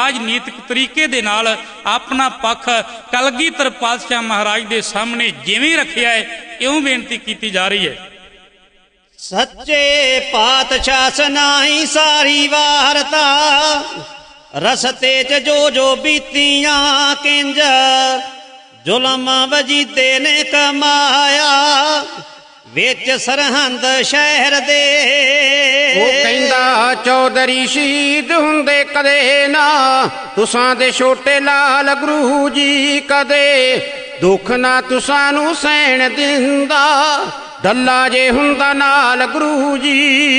ਰਾਜਨੀਤਿਕ ਤਰੀਕੇ ਦੇ ਨਾਲ ਆਪਣਾ ਪੱਖ ਕਲਗੀਧਰ ਪਾਤਸ਼ਾਹ ਮਹਾਰਾਜ ਦੇ ਸਾਹਮਣੇ ਜਿਵੇਂ ਰੱਖਿਆ ਹੈ, ਇਉਂ ਬੇਨਤੀ ਕੀਤੀ ਜਾ ਰਹੀ ਹੈ। ਸੱਚੇ ਪਾਤਸ਼ਾਹ ਸੁਣਾਈ ਸਾਰੀ ਵਾਰਤਾ, ਰਸਤੇ ਚ ਜੋ ਜੋ ਬੀਤੀਆਂ ਕਿੰਜ ਜ਼ੁਲਮ ਵਜੀਦੇ ਨੇ ਕਮਾਇਆ, ਵਿੱਚ ਸਰਹੰਦ ਸ਼ਹਿਰ ਦੇ। ਉਹ ਕਹਿੰਦਾ ਚੌਧਰੀ ਸ਼ਹੀਦ ਹੁੰਦੇ ਕਦੇ ਨਾ, ਤੁਸਾਂ ਦੇ ਛੋਟੇ ਲਾਲ ਗੁਰੂ ਜੀ ਕਦੇ ਦੁੱਖ ਨਾ ਤੁਸਾਂ ਨੂੰ ਸਹਿਣ ਦਿੰਦਾ, ਡੱਲਾ ਜੇ ਹੁੰਦਾ ਨਾਲ ਗੁਰੂ ਜੀ।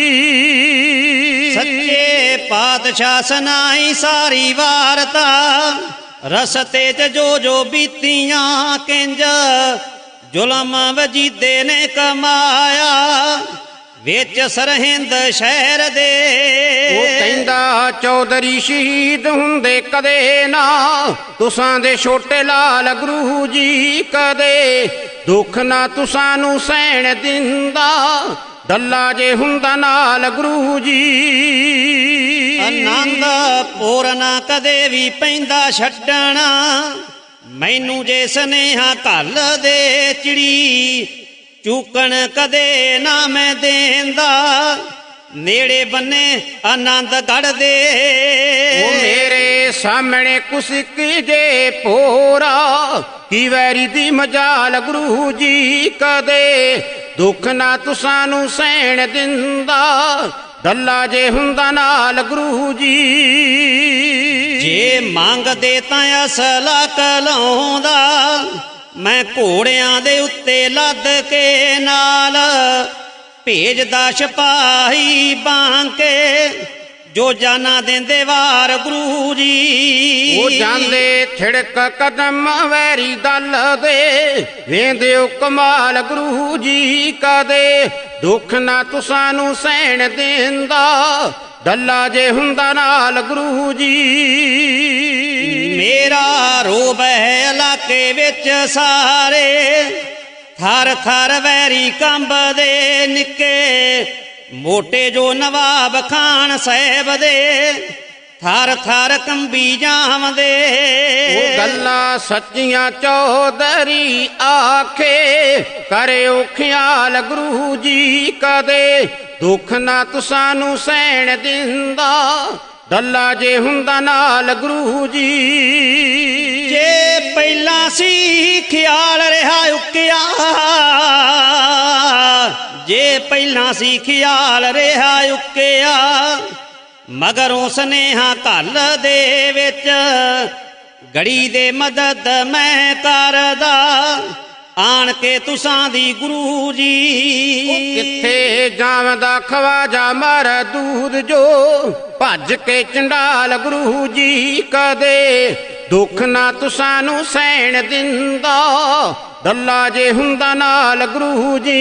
ਸੱਚੇ ਪਾਤਸ਼ਾਹ ਸੁਣਾਈ ਸਾਰੀ ਵਾਰਤਾ, ਰਸਤੇ ਚ ਜੋ ਜੋ ਬੀਤੀਆਂ ਕਿੰਜ ਜ਼ੁਲਮ ਵਜੀਦੇ ਨੇ ਕਮਾਇਆ, ਵਿੱਚ ਸਰਹਿੰਦ ਸ਼ਹਿਰ ਦੇ। ਉਹ ਕਹਿੰਦਾ ਚੌਧਰੀ ਸ਼ਹੀਦ ਹੁੰਦੇ ਕਦੇ ਨਾ, ਤੁਸਾਂ ਦੇ ਛੋਟੇ ਲਾਲ ਗੁਰੂ ਜੀ ਕਦੇ ਦੁੱਖ ਨਾ ਤੁਸਾਂ ਨੂੰ ਸਹਿਣ ਦਿੰਦਾ, ਡੱਲਾ ਜੇ ਹੁੰਦਾ ਨਾਲ ਗੁਰੂ ਜੀ। ਆਨੰਦ ਪੂਰਨ ਕਦੇ ਵੀ ਪੈਂਦਾ ਛੱਡਣਾ, ਮੈਨੂੰ ਜੇ ਸਨੇਹਾ ਘੱਲ ਦੇ ਚਿੜੀ, ਚੂਕਣ ਕਦੇ ਨਾ ਮੈਂ ਦੇਂਦਾ, ਨੇੜੇ ਬੰਨੇ ਆਨੰਦਗੜ੍ਹ ਦੇ। ਉਹ ਮੇਰੇ ਸਾਹਮਣੇ ਕੁਸਿਕ ਜੇ ਪੋਰਾ, ਕੀ ਵੈਰੀ ਦੀ ਮਜਾਲ ਗੁਰੂ ਜੀ ਕਦੇ ਦੁੱਖ ਨਾ ਤੁਸਾਂ ਨੂੰ ਸਹਿਣ ਦਿੰਦਾ, ਡੱਲਾ ਜੇ ਹੁੰਦਾ ਨਾਲ ਗੁਰੂ ਜੀ। ਜੇ ਮੰਗਦੇ ਤਾਂ ਅਸਲਾ ਕਲਾਉਂਦਾ, ਮੈਂ ਘੋੜਿਆਂ ਦੇ ਉੱਤੇ ਲੱਦ ਕੇ ਨਾਲ, ਭੇਜਦਾ ਸਿਪਾਹੀ ਬਾਂਕੇ ਜੋ ਜਾਨਾ ਦਿੰਦੇ ਵਾਰ ਗੁਰੂ ਜੀ। ਉਹ ਜਾਂਦੇ ਥਿੜਕ ਕਦਮ ਵੈਰੀ ਦਲ ਦੇ, ਵੇਂਦਿਓ ਕਮਾਲ ਗੁਰੂ ਜੀ ਕਦੇ ਦੁੱਖ ਨਾ ਤੁਸਾਂ ਨੂੰ ਸਹਿਣ ਦਿੰਦਾ, ਡੱਲਾ ਜੇ ਹੁੰਦਾ ਨਾਲ ਗੁਰੂ ਜੀ। ਮੇਰਾ ਰੋਬ ਹੈ ਇਲਾਕੇ ਵਿੱਚ ਸਾਰੇ, ਥਰ ਥਰ ਵੈਰੀ ਕੰਬਦੇ ਨਿੱਕੇ ਮੋਟੇ ਜੋ ਨਵਾਬ ਖਾਨ ਸਾਹਿਬ ਦੇ, ਥਰ ਥਰ ਕੰਬੀ ਜਾਵਦੇ। ਉਹ ਗੱਲਾਂ ਸੱਚੀਆਂ ਚੌਧਰੀ ਆਖੇ, ਕਰਿਓ ਖਿਆਲ ਗੁਰੂ ਜੀ ਕਦੇ ਦੁੱਖ ਨਾ ਤੁਸਾਂ ਨੂੰ ਸਹਿਣ ਦਿੰਦਾ, ਡੱਲਾ ਜੇ ਹੁੰਦਾ ਨਾਲ ਗੁਰੂ ਜੀ। ਜੇ ਪਹਿਲਾਂ ਸੀ ਖਿਆਲ ਰਿਹਾ ਉਕਿਆ, ਜੇ ਪਹਿਲਾਂ ਸੀ ਖਿਆਲ ਰਿਹਾ ਉਕਿਆ, ਮਗਰੋਂ ਸਨੇਹਾ ਘੱਲ ਦੇ ਵਿੱਚ ਗੜੀ ਦੇ ਮਦਦ ਮੈਂ ਕਰਦਾ, ਆਣ ਕੇ ਤੁਸਾਂ ਦੀ ਗੁਰੂ ਜੀ। ਕਿੱਥੇ ਜਾਵਦਾ ਖਵਾਜਾ ਮਰ ਦੂਦ ਜੋ, ਭੱਜ ਕੇ ਚੰਡਾਲ ਗੁਰੂ ਜੀ ਕਦੇ ਦੁੱਖ ਨਾ ਤੁਸਾਂ ਨੂੰ ਸਹਿਣ ਦਿੰਦਾ, ਡੱਲਾ ਜੇ ਹੁੰਦਾ ਨਾਲ ਗੁਰੂ ਜੀ।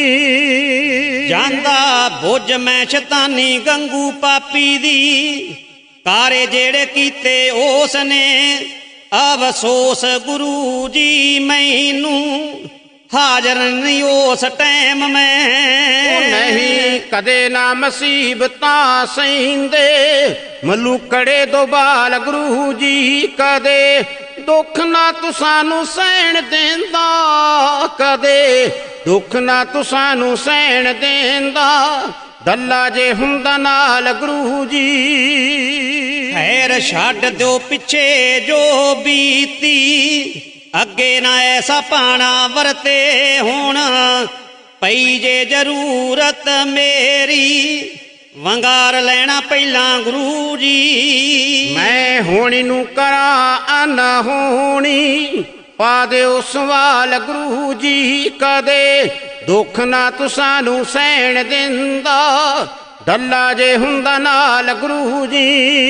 ਜਾਂਦਾ ਬੁੱਝ ਮੈਂ ਸ਼ੈਤਾਨੀ ਗੰਗੂ ਪਾਪੀ ਦੀ, ਕਾਰੇ ਜਿਹੜੇ ਕੀਤੇ ਉਸ ਨੇ ਅਫਸੋਸ ਗੁਰੂ ਜੀ ਮੈਨੂੰ, ਹਾਜ਼ਰ ਨਹੀਂ ਉਸ ਟਾਈਮ ਮੈਂ। ਨਹੀਂ ਕਦੇ ਨਾ ਮੁਸੀਬਤਾਂ ਸਹਿੰਦੇ, ਮਲੂਕੜੇ ਦੋਬਾਲ ਗੁਰੂ ਜੀ ਕਦੇ ਦੁੱਖ ਨਾ ਤੁਸਾਂ ਨੂੰ ਸਹਿਣ ਦਿੰਦਾ, ਕਦੇ ਦੁੱਖ ਨਾ ਤੁਸਾਂ ਨੂੰ ਸਹਿਣ ਦਿੰਦਾ, ਡੱਲਾ ਜੇ ਹੁੰਦਾ ਨਾਲ ਗੁਰੂ ਜੀ। ਖੈਰ ਛੱਡ ਦਿਓ ਪਿੱਛੇ ਜੋ ਬੀਤੀ, ਅੱਗੇ ਨਾ ਐਸਾ ਪਾਣਾ ਵਰਤੇ ਹੁਣ, ਪਈ ਜੇ ਜ਼ਰੂਰਤ ਮੇਰੀ ਵੰਗਾਰ ਲੈਣਾ ਪਹਿਲਾਂ ਗੁਰੂ ਜੀ। ਮੈਂ ਹੋਣੀ ਨੂੰ ਕਰਾਂ ਅਨਾ ਹੋਣੀ, ਪਾ ਦਿਓ ਸਵਾਲ ਗੁਰੂ ਜੀ ਕਦੇ ਦੁੱਖ ਨਾ ਤੁਸਾਂ ਨੂੰ ਸਹਿਣ ਦਿੰਦਾ, ਡੱਲਾ ਜੇ ਹੁੰਦਾ ਨਾਲ ਗੁਰੂ ਜੀ।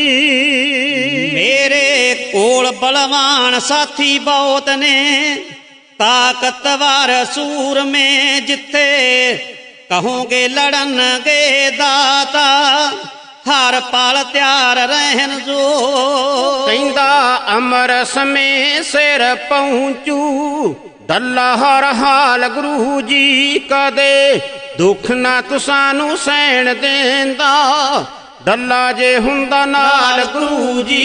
ਮੇਰੇ ਕੋਲ ਬਲਵਾਨ ਸਾਥੀ ਬਹੁਤ ਨੇ, ਤਾਕਤਵਰ ਸੂਰਮੇ ਜਿੱਥੇ ਕਹੋਗੇ ਲੜਨਗੇ ਦਾਤਾ, ਹਰ ਪਲ ਤਿਆਰ ਰਹਿਣ ਜੋ। ਕਹਿੰਦਾ ਅਮਰ ਸਮੇਂ ਸਿਰ ਪਹੁੰਚੂ, ਡੱਲਾ ਹਰ ਹਾਲ ਗੁਰੂ ਜੀ ਕਦੇ ਦੁੱਖ ਨਾ ਤੁਸਾਂ ਨੂੰ ਸਹਿਣ ਦਿੰਦਾ, ਡੱਲਾ ਜੇ ਹੁੰਦਾ ਨਾਲ ਗੁਰੂ ਜੀ।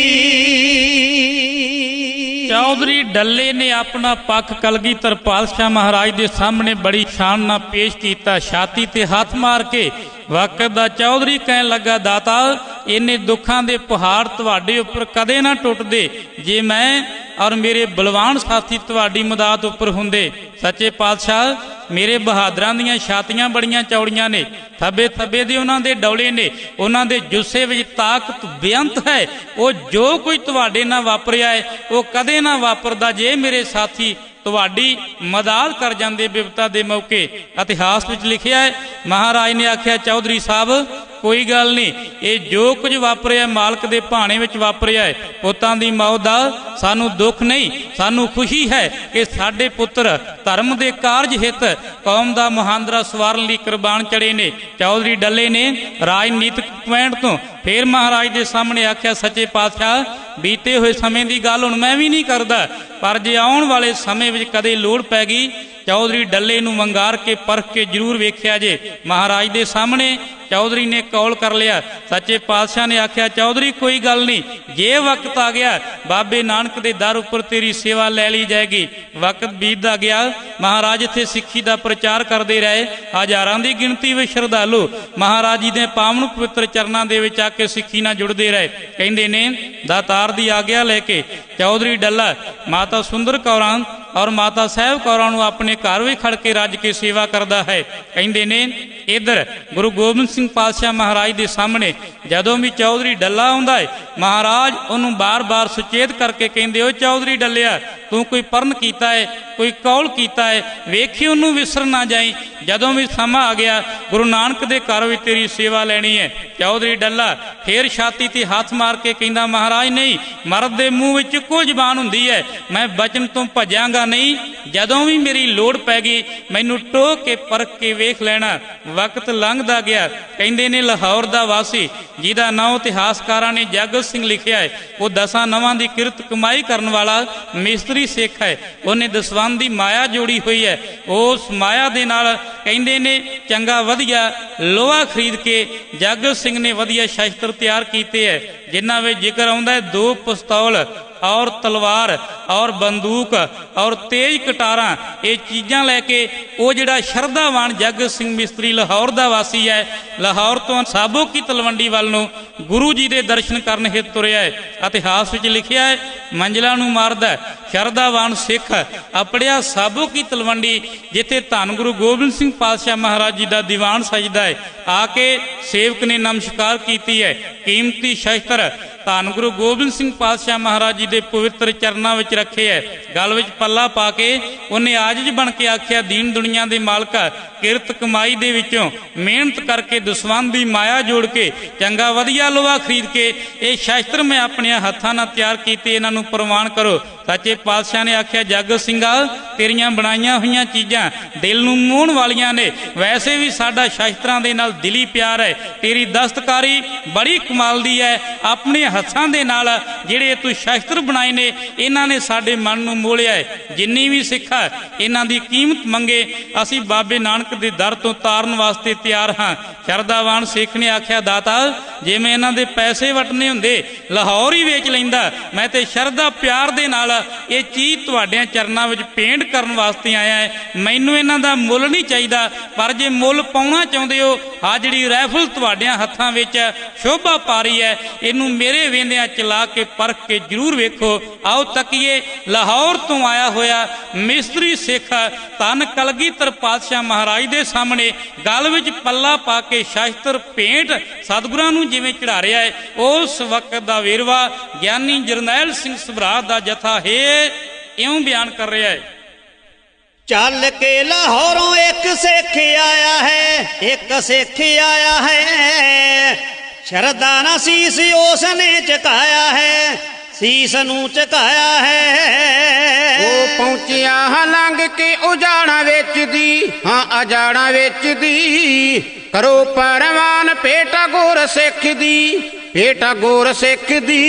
ਚੌਧਰੀ ਡੱਲੇ ਨੇ ਆਪਣਾ ਪੱਖ ਕਲਗੀਧਰ ਪਾਤਸ਼ਾਹ ਮਹਾਰਾਜ ਦੇ ਸਾਹਮਣੇ ਬੜੀ ਸ਼ਾਨ ਨਾਲ ਪੇਸ਼ ਕੀਤਾ। ਛਾਤੀ ਤੇ ਹੱਥ ਮਾਰ ਕੇ ਵਕਤ ਦਾ ਚੌਧਰੀ ਕਹਿਣ ਲੱਗਾ, ਦਾਤਾ ਇੰਨੇ ਦੁੱਖਾਂ ਦੇ ਪਹਾੜ ਤੁਹਾਡੇ ਉੱਪਰ ਕਦੇ ਨਾ ਟੁੱਟਦੇ ਜੇ ਮੈਂ ਔਰ ਮੇਰੇ ਬਲਵਾਨ ਸਾਥੀ ਤੁਹਾਡੀ ਮਦਦ ਉੱਪਰ ਹੁੰਦੇ। ਸੱਚੇ ਪਾਤਸ਼ਾਹ ਮੇਰੇ ਬਹਾਦਰਾਂ ਦੀਆਂ ਛਾਤੀਆਂ ਬੜੀਆਂ ਚੌੜੀਆਂ ਨੇ, ਥੱਬੇ ਥੱਬੇ ਦੇ ਉਹਨਾਂ ਦੇ ਡੌਲੇ ਨੇ, ਉਹਨਾਂ ਦੇ ਜੁੱਸੇ ਵਿੱਚ ਤਾਕਤ ਬੇਅੰਤ ਹੈ। ਉਹ ਜੋ ਕੁਝ ਤੁਹਾਡੇ ਨਾਲ ਵਾਪਰਿਆ ਹੈ ਉਹ ਕਦੇ ਨਾ ਵਾਪਰਦਾ ਜੇ ਮੇਰੇ ਸਾਥੀ ਤੁਹਾਡੀ ਮਦਦ ਕਰ ਜਾਂਦੇ ਬਿਪਤਾ ਦੇ ਮੌਕੇ। ਇਤਿਹਾਸ ਵਿੱਚ ਲਿਖਿਆ ਹੈ, ਮਹਾਰਾਜ ਨੇ ਆਖਿਆ, ਚੌਧਰੀ ਸਾਹਿਬ ਕੋਈ ਗੱਲ ਨਹੀਂ, ਇਹ ਜੋ ਕੁਝ ਵਾਪਰਿਆ ਮਾਲਕ ਦੇ ਭਾਣੇ ਵਿੱਚ ਵਾਪਰਿਆ ਹੈ। ਪੁੱਤਾਂ ਦੀ ਮੌਤ ਦਾ ਸਾਨੂੰ ਦੁੱਖ ਨਹੀਂ, ਸਾਨੂੰ ਖੁਸ਼ੀ ਹੈ ਕਿ ਸਾਡੇ ਪੁੱਤਰ ਧਰਮ ਦੇ ਕਾਰਜ ਹਿੱਤ ਕੌਮ ਦਾ ਮੁਹਾਂਦਰਾ ਸਵਾਰਨ ਲਈ ਕੁਰਬਾਨ ਚੜੇ ਨੇ। ਚੌਧਰੀ ਡੱਲੇ ਨੇ ਰਾਜਨੀਤਿਕ ਪੁਆਇੰਟ ਤੋਂ ਫਿਰ ਮਹਾਰਾਜ ਦੇ ਸਾਹਮਣੇ ਆਖਿਆ, ਸੱਚੇ ਪਾਤਸ਼ਾਹ ਬੀਤੇ ਹੋਏ ਸਮੇਂ ਦੀ ਗੱਲ ਹੁਣ ਮੈਂ ਵੀ ਨਹੀਂ ਕਰਦਾ, ਪਰ ਜੇ ਆਉਣ ਵਾਲੇ ਸਮੇਂ ਵਿੱਚ ਕਦੇ ਲੋੜ ਪੈ ਗਈ ਚੌਧਰੀ ਡੱਲੇ ਨੂੰ ਵੰਗਾਰ ਕੇ ਪਰਖ ਕੇ ਜ਼ਰੂਰ ਵੇਖਿਆ ਜੇ। ਮਹਾਰਾਜ ਦੇ ਸਾਹਮਣੇ ਚੌਧਰੀ ਨੇ ਕੌਲ ਕਰ ਲਿਆ। ਸੱਚੇ ਪਾਤਸ਼ਾਹ ਨੇ ਆਖਿਆ, ਚੌਧਰੀ ਕੋਈ ਗੱਲ ਨਹੀਂ, ਜੇ ਵਕਤ ਆ ਗਿਆ ਬਾਬੇ ਨਾਨਕ ਦੇ ਦਰ ਉੱਪਰ ਤੇਰੀ ਸੇਵਾ ਲੈ ਲਈ ਜਾਏਗੀ। ਵਕਤ ਬੀਤਦਾ ਗਿਆ, ਮਹਾਰਾਜ ਇੱਥੇ ਸਿੱਖੀ ਦਾ ਪ੍ਰਚਾਰ ਕਰਦੇ ਰਹੇ। ਹਜ਼ਾਰਾਂ ਦੀ ਗਿਣਤੀ ਵਿੱਚ ਸ਼ਰਧਾਲੂ ਮਹਾਰਾਜ ਜੀ ਦੇ ਪਾਵਨ ਪਵਿੱਤਰ ਚਰਨਾਂ ਦੇ ਵਿੱਚ ਆ ਕੇ ਸਿੱਖੀ ਨਾਲ ਜੁੜਦੇ ਰਹੇ। ਕਹਿੰਦੇ ਨੇ ਦਾਤਾਰ ਦੀ ਆਗਿਆ ਲੈ ਕੇ ਚੌਧਰੀ ਡੱਲਾ ਮਾਤਾ ਸੁੰਦਰ ਕੌਰਾਂ ਔਰ ਮਾਤਾ ਸਾਹਿਬ ਕੌਰਾਂ ਨੂੰ ਆਪਣੇ ਘਰ ਵਿੱਚ ਖੜ ਕੇ ਰੱਜ ਕੇ ਸੇਵਾ ਕਰਦਾ ਹੈ। ਕਹਿੰਦੇ ਨੇ ਇੱਧਰ ਗੁਰੂ ਗੋਬਿੰਦ ਸਿੰਘ ਪਾਤਸ਼ਾਹ ਮਹਾਰਾਜ ਦੇ ਸਾਹਮਣੇ ਜਦੋਂ ਵੀ ਚੌਧਰੀ ਡੱਲਾ ਆਉਂਦਾ ਹੈ ਮਹਾਰਾਜ ਉਹਨੂੰ ਬਾਰ-ਬਾਰ ਸੁਚੇਤ ਕਰਕੇ ਕਹਿੰਦੇ, ਉਹ ਚੌਧਰੀ ਡੱਲਿਆ ਤੂੰ ਕੋਈ ਪਰਨ ਕੀਤਾ ਹੈ, ਕੋਈ ਕੌਲ ਕੀਤਾ ਹੈ, ਵੇਖੀ ਉਹਨੂੰ ਵਿਸਰ ਨਾ ਜਾਈ। ਜਦੋਂ ਵੀ ਸਮਾਂ ਆ ਗਿਆ ਗੁਰੂ ਨਾਨਕ ਦੇ ਘਰ ਵਿੱਚ ਤੇਰੀ ਸੇਵਾ ਲੈਣੀ ਹੈ। ਚੌਧਰੀ ਡੱਲਾ ਫੇਰ ਛਾਤੀ ਤੇ ਹੱਥ ਮਾਰ ਕੇ ਕਹਿੰਦਾ, ਮਹਾਰਾਜ ਨਹੀਂ, ਮਰਦ ਦੇ ਮੂੰਹ ਵਿੱਚ ਇੱਕੋ ਜ਼ਬਾਨ ਹੁੰਦੀ ਹੈ, ਮੈਂ ਬਚਨ ਤੋਂ ਭੱਜਾਂਗਾ ਨਹੀਂ। ਜਦੋਂ ਵੀ ਮੇਰੀ ਲੋੜ ਪੈ ਗਈ ਮੈਨੂੰ ਟੋਕ ਕੇ ਪਰਖ ਕੇ ਵੇਖ ਲੈਣਾ। ਵਕਤ ਲੰਘਦਾ ਗਿਆ। ਕਹਿੰਦੇ ਨੇ ਲਾਹੌਰ ਦਾ ਵਾਸੀ ਜਿਹਦਾ ਨਾਂ ਇਤਿਹਾਸਕਾਰਾਂ ਨੇ ਜਾਗਤ ਸਿੰਘ ਲਿਖਿਆ ਹੈ, ਉਹ 10 ਨਵਾਂ ਦੀ ਕਿਰਤ ਕਮਾਈ ਕਰਨ ਵਾਲਾ ਮਿਸਤਰੀ ਸਿੱਖ ਹੈ। ਉਹਨੇ ਦਸਵੰਧ ਦੀ ਮਾਇਆ ਜੋੜੀ ਹੋਈ ਹੈ। ਉਸ ਮਾਇਆ ਦੇ ਨਾਲ ਕਹਿੰਦੇ ਨੇ ਚੰਗਾ ਵਧੀਆ ਲੋਹਾ ਖਰੀਦ ਕੇ ਜਾਗਤ ਸਿੰਘ ਨੇ ਵਧੀਆ ਸ਼ਸਤਰ ਤਿਆਰ ਕੀਤੇ ਹੈ, ਜਿਨ੍ਹਾਂ ਵਿੱਚ ਜ਼ਿਕਰ ਆਉਂਦਾ ਹੈ 2 ਪਿਸਤੌਲ और तलवार और बंदूक और तेज कटारा। ये चीज़ां लैके वो जिहड़ा शरधावान जगत सिंह मिस्त्री लाहौर दा वासी है, लाहौर तो साबो की तलवंडी वाल नूं गुरु जी दे दर्शन करन हित तुरिया है। इतिहास विच लिखिया है, मंजिलां नूं मारदा शरधावान सिख अपड़िया साबो की तलवंडी जिथे धन गुरु गोबिंद सिंह पातशाह महाराज जी दा दीवान सजदा है, आके सेवक ने नमस्कार कीती है। कीमती शस्त्र धन गुरु गोबिंद सिंह पातशाह महाराज जी दे पवित्र चरणों में रखे है। गल विच पल्ला पा के उन्हें आजिज बन के आख्या, दीन दुनिया दे मालका किरत कमाई दे विचों मेहनत करके दसवंध दी माया जोड़ के चंगा वधिया लोहा खरीद के ये शस्त्र मैं अपने हत्थां नाल तैयार कीते, इन्हां नूं प्रवान करो। सच्चे पातशाह ने आख्या, जागत सिंघा तेरियां बनाईयां होईयां चीज़ां दिल नूं मोहण वालियां ने, वैसे भी साडा शस्त्रां दे नाल दिली प्यार है। तेरी दस्तकारी बड़ी कमाल दी है। अपने हत्थां दे नाल जिहड़े तू शस्त्र बनाए ने इन्हां ने साडे मन नूं मोलिया है। जिन्नी भी सिखा इन्हां दी कीमत मंगे असीं बाबे नानक दे दर तो तारन वास्ते तैयार हाँ। शरधावान सिख ने आख्या, दाता जे मैं इन्हां दे पैसे वटने हुंदे लाहौर ही वेच लैंदा, मैं ते शरधा प्यार दे नाल ये चीज़ तुहाडे चरनां विच भेंट करन वास्ते आया है। मैनूं इन्हां दा मुल नहीं चाहिदा, पर जे मुल पाउणा चाहुंदे हो आ जिहड़ी राइफल तुहाडे हत्थां विच शोभा पा रही है, इनू मेरे वेंदियां चला के परख के जरूर वेखो। आओ तकीए लाहौर तो आया होया मिस्त्री सिख धन कलगीधर पातशाह महाराज दे सामने गल विच पल्ला पा के शस्त्र भेंट सतगुरां नूं जिवें चढ़ा रिहा है, उस वक्त दा वेरवा ज्ञानी जरनैल सिंह सभरा दा जथा है इउं बयान कर रहा है। चल के लाहौरों एक सिख आया है, एक सिख आया है, शरदा ना शीस उसने चकाया है, शीस नूं चकाया है। वो पहुंचिया लंघ के उजाड़ा विच दी, हाँ अजाड़ा विच दी, करो परवान पेटा गोर सिख दी, पेटा गोर सिख दी।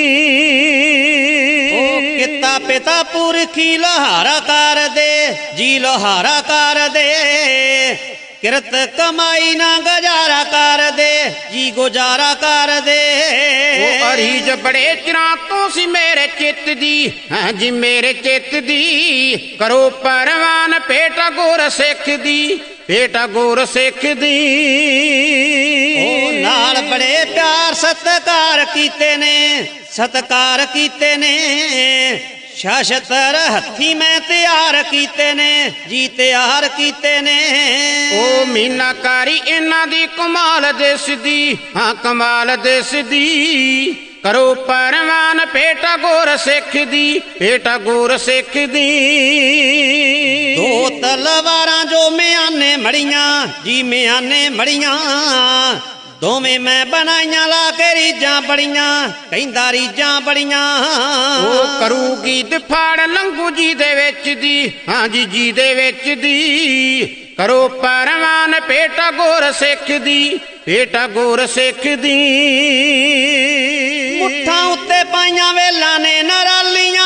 ओ किता पिता पुरखी लोहारा कर दे जी, लोहारा कर दे, ਕਿਰਤ ਕਮਾਈ ਨਾ ਗੁਜ਼ਾਰਾ ਕਰਦੇ ਜੀ ਗੁਜ਼ਾਰਾ ਕਰਦੇ। ਉਹ ਅਰੀਜ ਬੜੇ ਚਿਰਾਂ ਤੋਂ ਸੀ ਮੇਰੇ ਚਿੱਤ ਦੀ, ਹਾਂਜੀ ਮੇਰੇ ਚਿੱਤ ਦੀ, ਕਰੋ ਪਰਵਾਨ ਭੇਟਾ ਗੁਰ ਸਿੱਖ ਦੀ, ਭੇਟਾ ਗੁਰ ਸਿੱਖ ਦੀ। ਉਹ ਨਾਲ ਬੜੇ ਪਿਆਰ ਸਤਿਕਾਰ ਕੀਤੇ ਨੇ, ਸਤਿਕਾਰ ਕੀਤੇ ਨੇ, ਸ਼ਸਤਰ ਹੱਥੀ ਮੈਂ ਤਿਆਰ ਕੀਤੇ ਨੇ ਜੀ, ਤਿਆਰ ਕੀਤੇ ਨੇ। ਉਹ ਮੀਨਾਕਾਰੀ ਇਹਨਾਂ ਦੀ ਕਮਾਲ ਦਿਸਦੀ, ਹਾਂ ਕਮਾਲ ਦਿਸਦੀ, ਕਰੋ ਪਰਵਾਨ ਭੇਟਾ ਗੁਰ ਸਿੱਖ ਦੀ, ਭੇਟਾ ਗੁਰ ਸਿੱਖ ਦੀ। ਦੋ ਤਲਵਾਰਾਂ ਜੋ ਮਿਆਨੇ ਮੜੀਆਂ ਜੀ, ਮਿਆਨੇ ਮੜੀਆਂ, ਦੋਵੇਂ ਮੈਂ ਬਣਾਈਆਂ ਲਾ ਕੇ ਰੀਜਾਂ ਬੜੀਆਂ, ਕਹਿੰਦਾ ਰੀਜਾਂ ਬੜੀਆਂ। ਉਹ ਕਰੂਗੀ ਦਫਾੜ ਲੰਗੂ ਜੀ ਦੇ ਵਿੱਚ ਦੀ, ਹਾਂਜੀ ਜੀ ਦੇ ਵਿੱਚ ਦੀ, ਕਰੋ ਪਰਵਾਨ ਭੇਟਾ ਗੁਰ ਸਿੱਖ ਦੀ, ਭੇਟਾ ਗੁਰ ਸਿੱਖ ਦੀ। ਮੁੱਠਾਂ ਉੱਤੇ ਪਾਈਆਂ ਵੇਲਾਂ ਨੇ ਨਰਾਲੀਆਂ,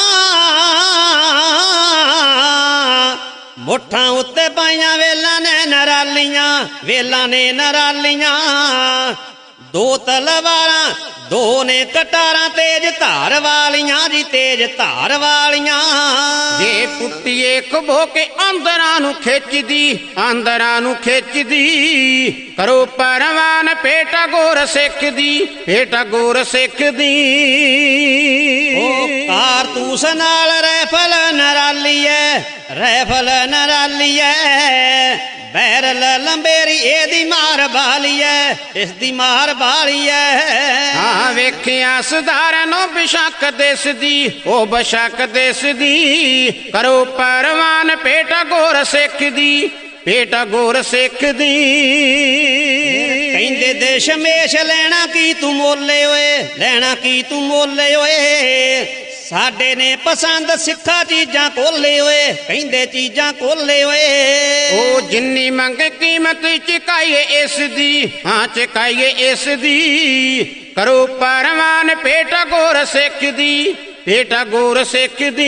ਮੁੱਠਾਂ ਉੱਤੇ ਪਾਈਆਂ ਵੇਲਾਂ ਨੇ ਨਰਾਲੀਆਂ, ਵੇਲਾਂ ਨੇ ਨਰਾਲੀਆਂ। ਦੋ ਤਲਵਾਰਾਂ ਦੋ ਨੇ ਕਟਾਰਾਂ ਤੇਜ ਧਾਰ ਵਾਲੀਆਂ ਜੀ, ਤੇਜ ਧਾਰ ਵਾਲੀਆਂ। ਜੇ ਪੁੱਟੀਏ ਖਬੋ ਕੇ ਅੰਦਰਾਂ ਨੂੰ ਖਿੱਚਦੀ, ਅੰਦਰਾਂ ਨੂੰ ਖਿੱਚਦੀ, ਕਰੋ ਪਰਵਾਨ ਭੇਟਾ ਗੁਰ ਸਿੱਖ ਦੀ, ਭੇਟਾ ਗੁਰ ਸਿੱਖ ਦੀ। ਉਹ ਕਾਰਤੂਸ ਨਾਲ ਰੈਫਲ ਨਰਾਲੀ ਐ, ਰੈਫਲ ਨਰਾਲੀ ਐ, ਬੈਰਲ ਲੰਬੇਰੀ ਇਹਦੀ ਮਾਰ ਬਾਲੀ ਐ, ਇਸ ਦੀ ਮਾਰ ਬਾਲੀ ਐ। ਹਾਂ ਵੇਖਿਆ ਸਧਾਰਨ ਨੂੰ ਬਸ਼ੱਕ ਦਿਸਦੀ, ਉਹ ਬਸ਼ੱਕ ਦਿਸਦੀ, ਕਰੋ ਪਰਵਾਨ ਭੇਟਾ ਗੁਰ ਸਿੱਖ ਦੀ, ਭੇਟਾ ਗੁਰ ਸਿੱਖ ਦੀ। ਕਹਿੰਦੇ ਦਸ਼ਮੇਸ਼ ਲੈਣਾ ਕੀ ਤੂੰ ਮੋਲੇ ਓਏ, ਲੈਣਾ ਕੀ ਤੂੰ ਮੋਲੇ ਓਏ, ਸਾਡੇ ਨੇ ਪਸੰਦ ਸਿੱਖਾ ਚੀਜ਼ਾਂ ਕੋਲੇ ਓਏ, ਕਹਿੰਦੇ ਚੀਜ਼ਾਂ ਕੋਲੇ ਓਏ। ਉਹ ਜਿੰਨੀ ਮੰਗ ਕੀਮਤ ਚੁਕਾਈਏ ਇਸ ਦੀ, ਹਾਂ ਚੁਕਾਈਏ ਇਸ ਦੀ, ਕਰੋ ਪਰਵਾਨ ਭੇਟਾ ਗੁਰ ਸਿੱਖ ਦੀ, ਭੇਟਾ ਗੁਰ ਸਿੱਖ ਦੀ।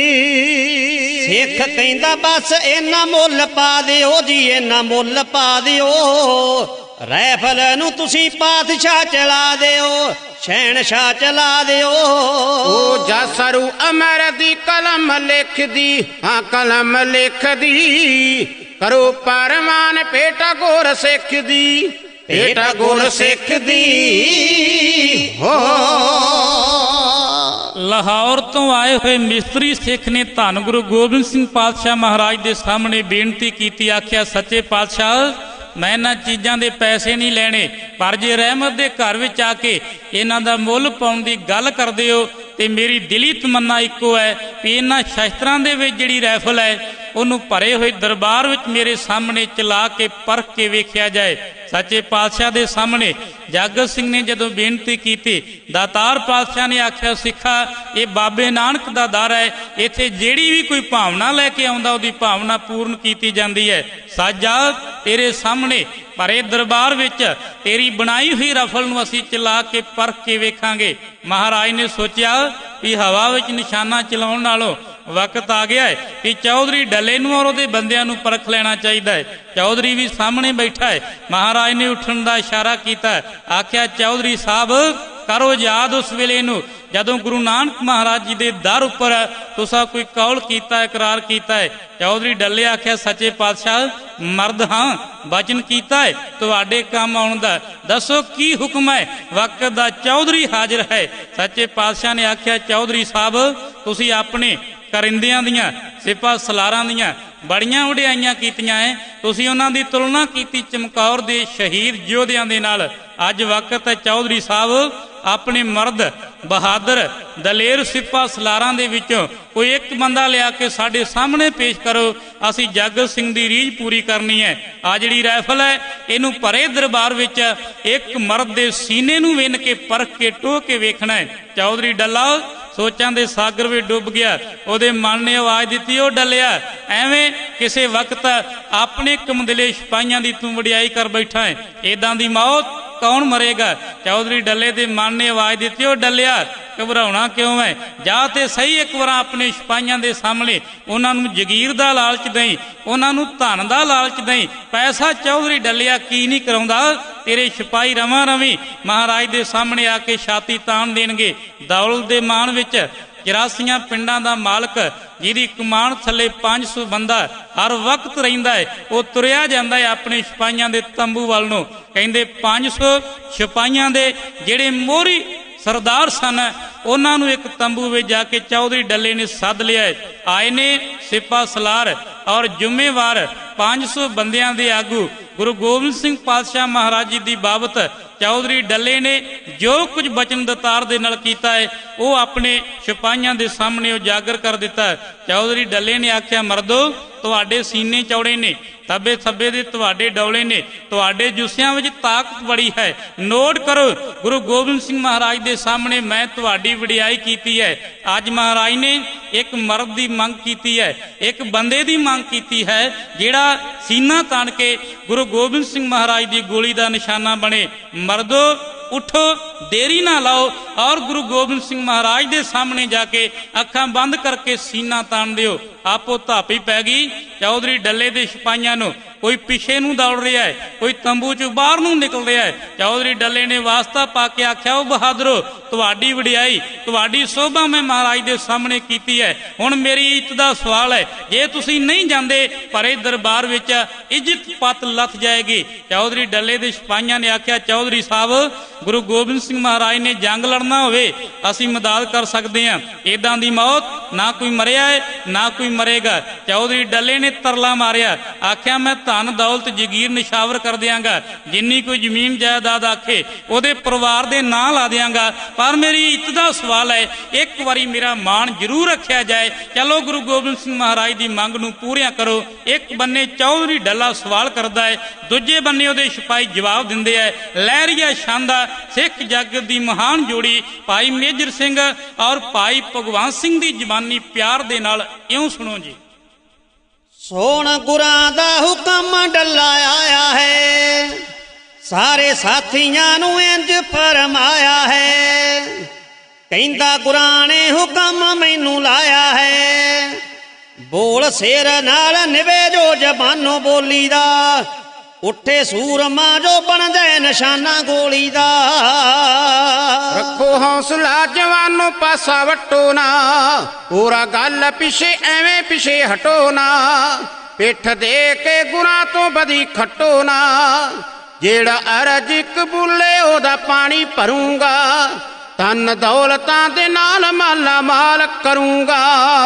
ਸਿੱਖ ਕਹਿੰਦਾ ਬਸ ਇਹਨਾਂ ਮੁੱਲ ਪਾ ਦਿਓ ਜੀ, ਇਹਨਾਂ ਮੁੱਲ ਪਾ ਦਿਓ, ਰੈਫਲ ਨੂੰ ਤੁਸੀਂ ਪਾਤਸ਼ਾਹ ਚਲਾ ਦਿਓ, ਸ਼ਹਿਨਸ਼ਾਹ ਚਲਾ ਦਿਓ। ਉਹ ਜਾਸਰੂ ਅਮਰ ਦੀ ਕਲਮ ਲਿਖਦੀ, ਹਾਂ ਕਲਮ ਲਿਖਦੀ, ਕਰੋ ਪਰਵਾਨ ਭੇਟਾ ਗੁਰ ਸਿੱਖ ਦੀ, ਭੇਟਾ ਗੁਰ ਸਿੱਖ ਦੀ। ਹੋ ਲਾਹੌਰ ਤੋਂ ਆਏ ਹੋਏ ਮਿਸਤਰੀ ਸਿੱਖ ਨੇ ਧੰਨ ਗੁਰੂ ਗੋਬਿੰਦ ਸਿੰਘ ਪਾਤਸ਼ਾਹ ਮਹਾਰਾਜ ਦੇ ਸਾਹਮਣੇ ਬੇਨਤੀ ਕੀਤੀ, ਆਖਿਆ ਸੱਚੇ ਪਾਤਸ਼ਾਹ ਮੈਂ ਇਹਨਾਂ ਚੀਜ਼ਾਂ ਦੇ ਪੈਸੇ ਨਹੀਂ ਲੈਣੇ, ਪਰ ਜੇ ਰਹਿਮਤ ਦੇ ਘਰ ਵਿੱਚ ਆ ਕੇ ਇਹਨਾਂ ਦਾ ਮੁੱਲ ਪਾਉਣ ਦੀ ਗੱਲ ਕਰਦੇ ਹੋ ਤੇ ਮੇਰੀ ਦਿਲੀ ਤਮੰਨਾ ਇੱਕੋ ਹੈ ਵੀ ਇਹਨਾਂ ਸ਼ਸਤਰਾਂ ਦੇ ਵਿੱਚ ਜਿਹੜੀ ਰਾਈਫਲ ਹੈ ਉਹਨੂੰ ਭਰੇ ਹੋਏ ਦਰਬਾਰ ਵਿੱਚ ਮੇਰੇ ਸਾਹਮਣੇ ਚਲਾ ਕੇ ਪਰਖ ਕੇ ਵੇਖਿਆ ਜਾਏ। ਸੱਚੇ ਪਾਤਸ਼ਾਹ ਦੇ ਸਾਹਮਣੇ ਜਾਗਤ ਸਿੰਘ ਨੇ ਜਦੋਂ ਬੇਨਤੀ ਕੀਤੀ, ਦਾਤਾਰ ਪਾਤਸ਼ਾਹ ਨੇ ਆਖਿਆ ਸਿੱਖਾ ਇਹ ਬਾਬੇ ਨਾਨਕ ਦਾ ਦਰ ਹੈ, ਇੱਥੇ ਜਿਹੜੀ ਵੀ ਕੋਈ ਭਾਵਨਾ ਲੈ ਕੇ ਆਉਂਦਾ ਉਹਦੀ ਭਾਵਨਾ ਪੂਰਨ ਕੀਤੀ ਜਾਂਦੀ ਹੈ। ਸਾਜਾ ਤੇਰੇ ਸਾਹਮਣੇ ਭਰੇ ਦਰਬਾਰ ਵਿੱਚ ਤੇਰੀ ਬਣਾਈ ਹੋਈ ਰਫਲ ਨੂੰ ਅਸੀਂ ਚਲਾ ਕੇ ਪਰਖ ਕੇ ਵੇਖਾਂਗੇ। ਮਹਾਰਾਜ ਨੇ ਸੋਚਿਆ ਵੀ ਹਵਾ ਵਿੱਚ ਨਿਸ਼ਾਨਾ ਚਲਾਉਣ ਨਾਲੋਂ ਵਕਤ ਆ ਗਿਆ ਹੈ ਕਿ ਚੌਧਰੀ ਡੱਲੇ ਨੂੰ ਔਰ ਉਹਦੇ ਬੰਦਿਆਂ ਨੂੰ ਪਰਖ ਲੈਣਾ ਚਾਹੀਦਾ ਹੈ। ਚੌਧਰੀ ਵੀ ਸਾਹਮਣੇ ਬੈਠਾ ਹੈ। ਮਹਾਰਾਜ ਨੇ ਉੱਠਣ ਦਾ ਇਸ਼ਾਰਾ ਕੀਤਾ, ਆਖਿਆ ਚੌਧਰੀ ਸਾਹਿਬ ਕਰੋ ਯਾਦ ਉਸ ਵੇਲੇ ਨੂੰ ਜਦੋਂ ਗੁਰੂ ਨਾਨਕ ਮਹਾਰਾਜ ਜੀ ਦੇ ਦਰ ਉੱਪਰ ਤੁਸਾਂ ਕੋਈ ਕੌਲ ਕੀਤਾ, ਇਕਰਾਰ ਕੀਤਾ ਹੈ। ਚੌਧਰੀ ਡੱਲੇ ਆਖਿਆ ਸੱਚੇ ਪਾਤਸ਼ਾਹ ਮਰਦ ਹਾਂ, ਵਚਨ ਕੀਤਾ ਹੈ ਤੁਹਾਡੇ ਕੰਮ ਆਉਣ ਦਾ, ਦੱਸੋ ਕੀ ਹੁਕਮ ਹੈ। ਵਕਤ ਦਾ ਚੌਧਰੀ ਹਾਜ਼ਰ ਹੈ। ਸੱਚੇ ਪਾਤਸ਼ਾਹ ਨੇ ਆਖਿਆ ਚੌਧਰੀ ਸਾਹਿਬ ਤੁਸੀਂ ਆਪਣੇ ਕਰਿੰਦਿਆਂ ਦੀਆਂ ਸਿਪਾਹ ਸਲਾਰਾਂ ਦੀਆਂ ਬੜੀਆਂ ਵਡਿਆਈਆਂ ਕੀਤੀਆਂ ਹੈ, ਤੁਸੀਂ ਉਹਨਾਂ ਦੀ ਤੁਲਨਾ ਕੀਤੀ ਚਮਕੌਰ ਦੇ ਸ਼ਹੀਦ ਯੋਧਿਆਂ ਦੇ ਨਾਲ। ਅੱਜ ਵਕਤ ਹੈ ਚੌਧਰੀ ਸਾਹਿਬ ਆਪਣੇ ਮਰਦ ਬਹਾਦਰ ਦਲੇਰ ਸਿਪਾਹ ਸਲਾਰਾਂ ਦੇ ਵਿੱਚੋਂ ਕੋਈ ਇੱਕ ਬੰਦਾ ਲਿਆ ਕੇ ਸਾਡੇ ਸਾਹਮਣੇ ਪੇਸ਼ ਕਰੋ, ਅਸੀਂ ਜਾਗਤ ਸਿੰਘ ਦੀ ਰੀਝ ਪੂਰੀ ਕਰਨੀ ਹੈ। ਆ ਜਿਹੜੀ ਰਾਈਫਲ ਹੈ ਇਹਨੂੰ ਭਰੇ ਦਰਬਾਰ ਵਿੱਚ ਇੱਕ ਮਰਦ ਦੇ ਸੀਨੇ ਨੂੰ ਵਿੰਨ ਕੇ ਪਰਖ ਕੇ ਟੋਹ ਕੇ ਵੇਖਣਾ ਹੈ। ਚੌਧਰੀ ਡੱਲਾ ਸੋਚਾਂ ਦੇ ਸਾਗਰ ਵਿੱਚ ਡੁੱਬ ਗਿਆ। ਉਹਦੇ ਮਨ ਨੇ ਆਵਾਜ਼ ਦਿੱਤੀ, ਉਹ ਡੱਲਿਆ ਐਵੇਂ ਕਿਸੇ ਵਕਤ ਆਪਣੇ ਕਮਦਲੇ ਸਿਪਾਹੀਆਂ ਦੀ ਤੂੰ ਵਡਿਆਈ ਕਰ ਬੈਠਾ ਹੈ, ਏਦਾਂ ਦੀ ਮੌਤ ਕੌਣ ਮਰੇਗਾ। ਚੌਧਰੀ ਡੱਲੇ ਦੇ ਮਨ ਨੇ ਆਵਾਜ਼ ਦਿੱਤੀ, ਉਹ ਡੱਲਿਆ ਘਬਰਾਉਣਾ ਕਿਉਂ ਹੈ, ਜਾ ਤੇ ਸਹੀ ਇੱਕ ਵਾਰ ਆਪਣੇ ਸਿਪਾਹੀਆਂ ਦੇ ਸਾਹਮਣੇ ਉਹਨਾਂ ਨੂੰ ਜਗੀਰ ਦਾ ਲਾਲਚ ਦੇਈ, ਉਹਨਾਂ ਨੂੰ ਧਨ ਦਾ ਲਾਲਚ ਦੇਈ, ਪੈਸਾ ਚੌਧਰੀ ਡੱਲਿਆ ਕੀ ਨਹੀਂ ਕਰਾਉਂਦਾ, ਤੇਰੇ ਸਿਪਾਹੀ ਰਵਾਂ ਰਵੀ ਮਹਾਰਾਜ ਦੇ ਸਾਹਮਣੇ ਆ ਕੇ ਛਾਤੀ ਤਾਣ ਦੇਣਗੇ। ਦੌਲਤ ਦੇ ਮਾਣ ਵਿੱਚ 84 ਪਿੰਡਾਂ ਦਾ ਮਾਲਕ, ਜਿਹਦੀ ਕਮਾਨ ਥੱਲੇ 500 ਬੰਦਾ ਹਰ ਵਕਤ ਰਹਿੰਦਾ ਹੈ, ਉਹ ਤੁਰਿਆ ਜਾਂਦਾ ਹੈ ਆਪਣੇ ਸਿਪਾਹੀਆਂ ਦੇ ਤੰਬੂ ਵੱਲ ਨੂੰ। ਕਹਿੰਦੇ 500 ਸਿਪਾਹੀਆਂ ਦੇ ਜਿਹੜੇ ਮੋਹਰੀ ਸਰਦਾਰ ਸਨ, ਉਹਨਾਂ ਨੂੰ ਇੱਕ ਤੰਬੂ ਵਿੱਚ ਜਾ ਕੇ ਚੌਧਰੀ ਡੱਲੇ ਨੇ ਸੱਦ ਲਿਆ। ਆਏ ਨੇ ਸਿਪਾ ਸਲਾਰ ਔਰ ਜ਼ਿੰਮੇਵਾਰ 500 ਬੰਦਿਆਂ ਦੇ ਆਗੂ ਗੁਰੂ ਗੋਬਿੰਦ ਸਿੰਘ ਪਾਤਸ਼ਾਹ ਮਹਾਰਾਜ ਜੀ ਦੀ ਬਾਬਤ ਚੌਧਰੀ ਡੱਲੇ ਨੇ ਜੋ ਕੁਝ ਬਚਨ ਦਤਾਰ ਦੇ ਨਾਲ ਕੀਤਾ ਹੈ, ਉਹ ਆਪਣੇ ਸਿਪਾਹੀਆਂ ਦੇ ਸਾਹਮਣੇ ਉਜਾਗਰ ਕਰ ਦਿੱਤਾ। ਚੌਧਰੀ ਡੱਲੇ ਨੇ ਆਖਿਆ, ਮਰਦੋ ਤੁਹਾਡੇ ਸੀਨੇ ਚੌੜੇ ਨੇ, ਤਬੇ ਥੱਬੇ ਦੇ ਤੁਹਾਡੇ ਡੌਲੇ ਨੇ, ਤੁਹਾਡੇ ਜੁੱਸਿਆਂ ਵਿੱਚ ਤਾਕਤ ਬੜੀ ਹੈ। ਨੋਟ ਕਰੋ, ਗੁਰੂ ਗੋਬਿੰਦ ਸਿੰਘ ਮਹਾਰਾਜ ਦੇ ਸਾਹਮਣੇ ਮੈਂ ਤੁਹਾਡੀ ਵਡਿਆਈ ਕੀਤੀ ਹੈ। ਅੱਜ ਮਹਾਰਾਜ ਨੇ ਇੱਕ ਮਰਦ ਦੀ ਮੰਗ ਕੀਤੀ ਹੈ, ਇੱਕ ਬੰਦੇ ਦੀ ਮੰਗ ਕੀਤੀ ਹੈ, ਜਿਹੜਾ ਸੀਨਾ ਤਾਣ ਕੇ ਗੁਰੂ ਗੋਬਿੰਦ ਸਿੰਘ ਮਹਾਰਾਜ ਦੀ ਗੋਲੀ ਦਾ ਨਿਸ਼ਾਨਾ ਬਣੇ। ਮਰਦੋ ਉਠੋ, ਦੇਰੀ ਨਾ ਲਾਓ ਔਰ ਗੁਰੂ ਗੋਬਿੰਦ ਸਿੰਘ ਮਹਾਰਾਜ ਦੇ ਸਾਹਮਣੇ ਜਾ ਕੇ ਅੱਖਾਂ ਬੰਦ ਕਰਕੇ ਸੀਨਾ ਤਾਣ ਦਿਓ। ਆਪੋ ਧਾਪੀ ਪੈ ਗਈ ਚੌਧਰੀ ਡੱਲੇ ਦੇ ਸਿਪਾਹੀਆਂ ਨੂੰ। ਕੋਈ ਪਿੱਛੇ ਨੂੰ ਦੌੜ ਰਿਹਾ ਹੈ, ਕੋਈ ਤੰਬੂ ਚ ਬਾਹਰ ਨੂੰ ਨਿਕਲ ਰਿਹਾ ਹੈ। ਚੌਧਰੀ ਡੱਲੇ ਨੇ ਵਾਸਤਾ ਪਾ ਕੇ ਆਖਿਆ, ਉਹ ਬਹਾਦਰੋ, ਤੁਹਾਡੀ ਵਡਿਆਈ, ਤੁਹਾਡੀ ਸੋਭਾ ਮੈਂ ਮਹਾਰਾਜ ਦੇ ਸਾਹਮਣੇ ਕੀਤੀ ਹੈ। ਹੁਣ ਮੇਰੀ ਇੱਜ਼ਤ ਦਾ ਸਵਾਲ ਹੈ, ਜੇ ਤੁਸੀਂ ਨਹੀਂ ਜਾਂਦੇ ਭਰੇ ਦਰਬਾਰ ਵਿੱਚ ਇੱਜ਼ਤ ਪੱਤ ਲੱਥ ਜਾਏਗੀ। ਚੌਧਰੀ ਡੱਲੇ ਦੇ ਸਿਪਾਹੀਆਂ ਨੇ ਆਖਿਆ, ਚੌਧਰੀ ਸਾਹਿਬ, ਗੁਰੂ ਗੋਬਿੰਦ ਸਿੰਘ ਮਹਾਰਾਜ ਨੇ ਜੰਗ ਲੜਨਾ ਹੋਵੇ ਅਸੀਂ ਮਦਦ ਕਰ ਸਕਦੇ ਹਾਂ, ਏਦਾਂ ਦੀ ਮੌਤ ਨਾ ਕੋਈ ਮਰਿਆ ਹੈ ਨਾ ਕੋਈ ਮਰੇਗਾ। ਚੌਧਰੀ ਡੱਲੇ ਨੇ ਤਰਲਾ ਮਾਰਿਆ, ਆਖਿਆ, ਮੈਂ ਧਨ ਦੌਲਤ ਜਗੀਰ ਨਿਸ਼ਾਵਰ ਕਰ ਦਿਆਂਗਾ, ਜਿੰਨੀ ਕੋਈ ਜ਼ਮੀਨ ਜਾਇਦਾਦ ਆਖੇ ਉਹਦੇ ਪਰਿਵਾਰ ਦੇ ਨਾਂ ਲਾ ਦਿਆਂਗਾ, ਪਰ ਮੇਰੀ ਇੱਜ਼ਤ ਦਾ ਸਵਾਲ ਹੈ, ਇੱਕ ਵਾਰੀ ਮੇਰਾ ਮਾਣ ਜ਼ਰੂਰ ਰੱਖਿਆ ਜਾਏ। ਚਲੋ ਗੁਰੂ ਗੋਬਿੰਦ ਸਿੰਘ ਮਹਾਰਾਜ ਦੀ ਮੰਗ ਨੂੰ ਪੂਰੀਆਂ ਕਰੋ। ਇੱਕ ਬੰਨੇ ਚੌਧਰੀ ਡੱਲਾ ਸਵਾਲ ਕਰਦਾ ਹੈ, ਦੂਜੇ ਬੰਨੇ ਉਹਦੇ ਸਿਪਾਹੀ ਜਵਾਬ ਦਿੰਦੇ ਹੈ। ਲਹਿਰੀਆ ਛੰਦਾ ਸਿੱਖ ਜਗਤ ਦੀ ਮਹਾਨ ਜੋੜੀ ਭਾਈ ਮੇਜਰ ਸਿੰਘ ਔਰ ਭਾਈ ਭਗਵਾਨ ਸਿੰਘ ਦੀ ਜ਼ਬਾਨੀ ਪਿਆਰ ਦੇ ਨਾਲ ਇਉਂ ਸੁਣੋ ਜੀ। ਸੋਹਣ ਗੁਰਾਂ ਦਾ ਹੁਕਮ ਡੱਲਾ ਆਇਆ ਹੈ, ਸਾਰੇ ਸਾਥੀਆਂ ਨੂੰ ਇੰਜ ਫਰਮਾਇਆ ਹੈ, ਕਹਿੰਦਾ ਗੁਰਾਂ ਨੇ ਹੁਕਮ ਮੈਨੂੰ ਲਾਇਆ ਹੈ, ਬੋਲ ਸਿਰ ਨਾਲ ਨਿਵੇ ਜੋ ਜ਼ਬਾਨੋਂ ਬੋਲੀ ਦਾ, ਉੱਠੇ ਸੂਰਮਾ ਜੋ ਬਣ ਜਾਏ ਨਿਸ਼ਾਨਾ ਗੋਲੀ ਦਾ। ਰੱਖੋ ਹੌਸਲਾ ਜਵਾਨੋ, ਪਾਸਾ ਵਟੋ ਨਾ, ਪੂਰਾ ਗੱਲ ਪਿਛੇ ਐਵੇਂ ਪਿਛੇ ਹਟੋ ਨਾ, ਪਿੱਠ ਦੇ ਕੇ ਗੁਰਾਂ ਤੋਂ ਬਦੀ ਖੱਟੋ ਨਾ, ਜਿਹੜਾ ਅਰਜ ਕਬੂਲੇ ਉਹਦਾ ਪਾਣੀ ਭਰੂੰਗਾ, ਧਨ ਦੌਲਤਾਂ ਦੇ ਨਾਲ ਮਾਲਾ ਮਾਲ ਕਰੂੰਗਾ।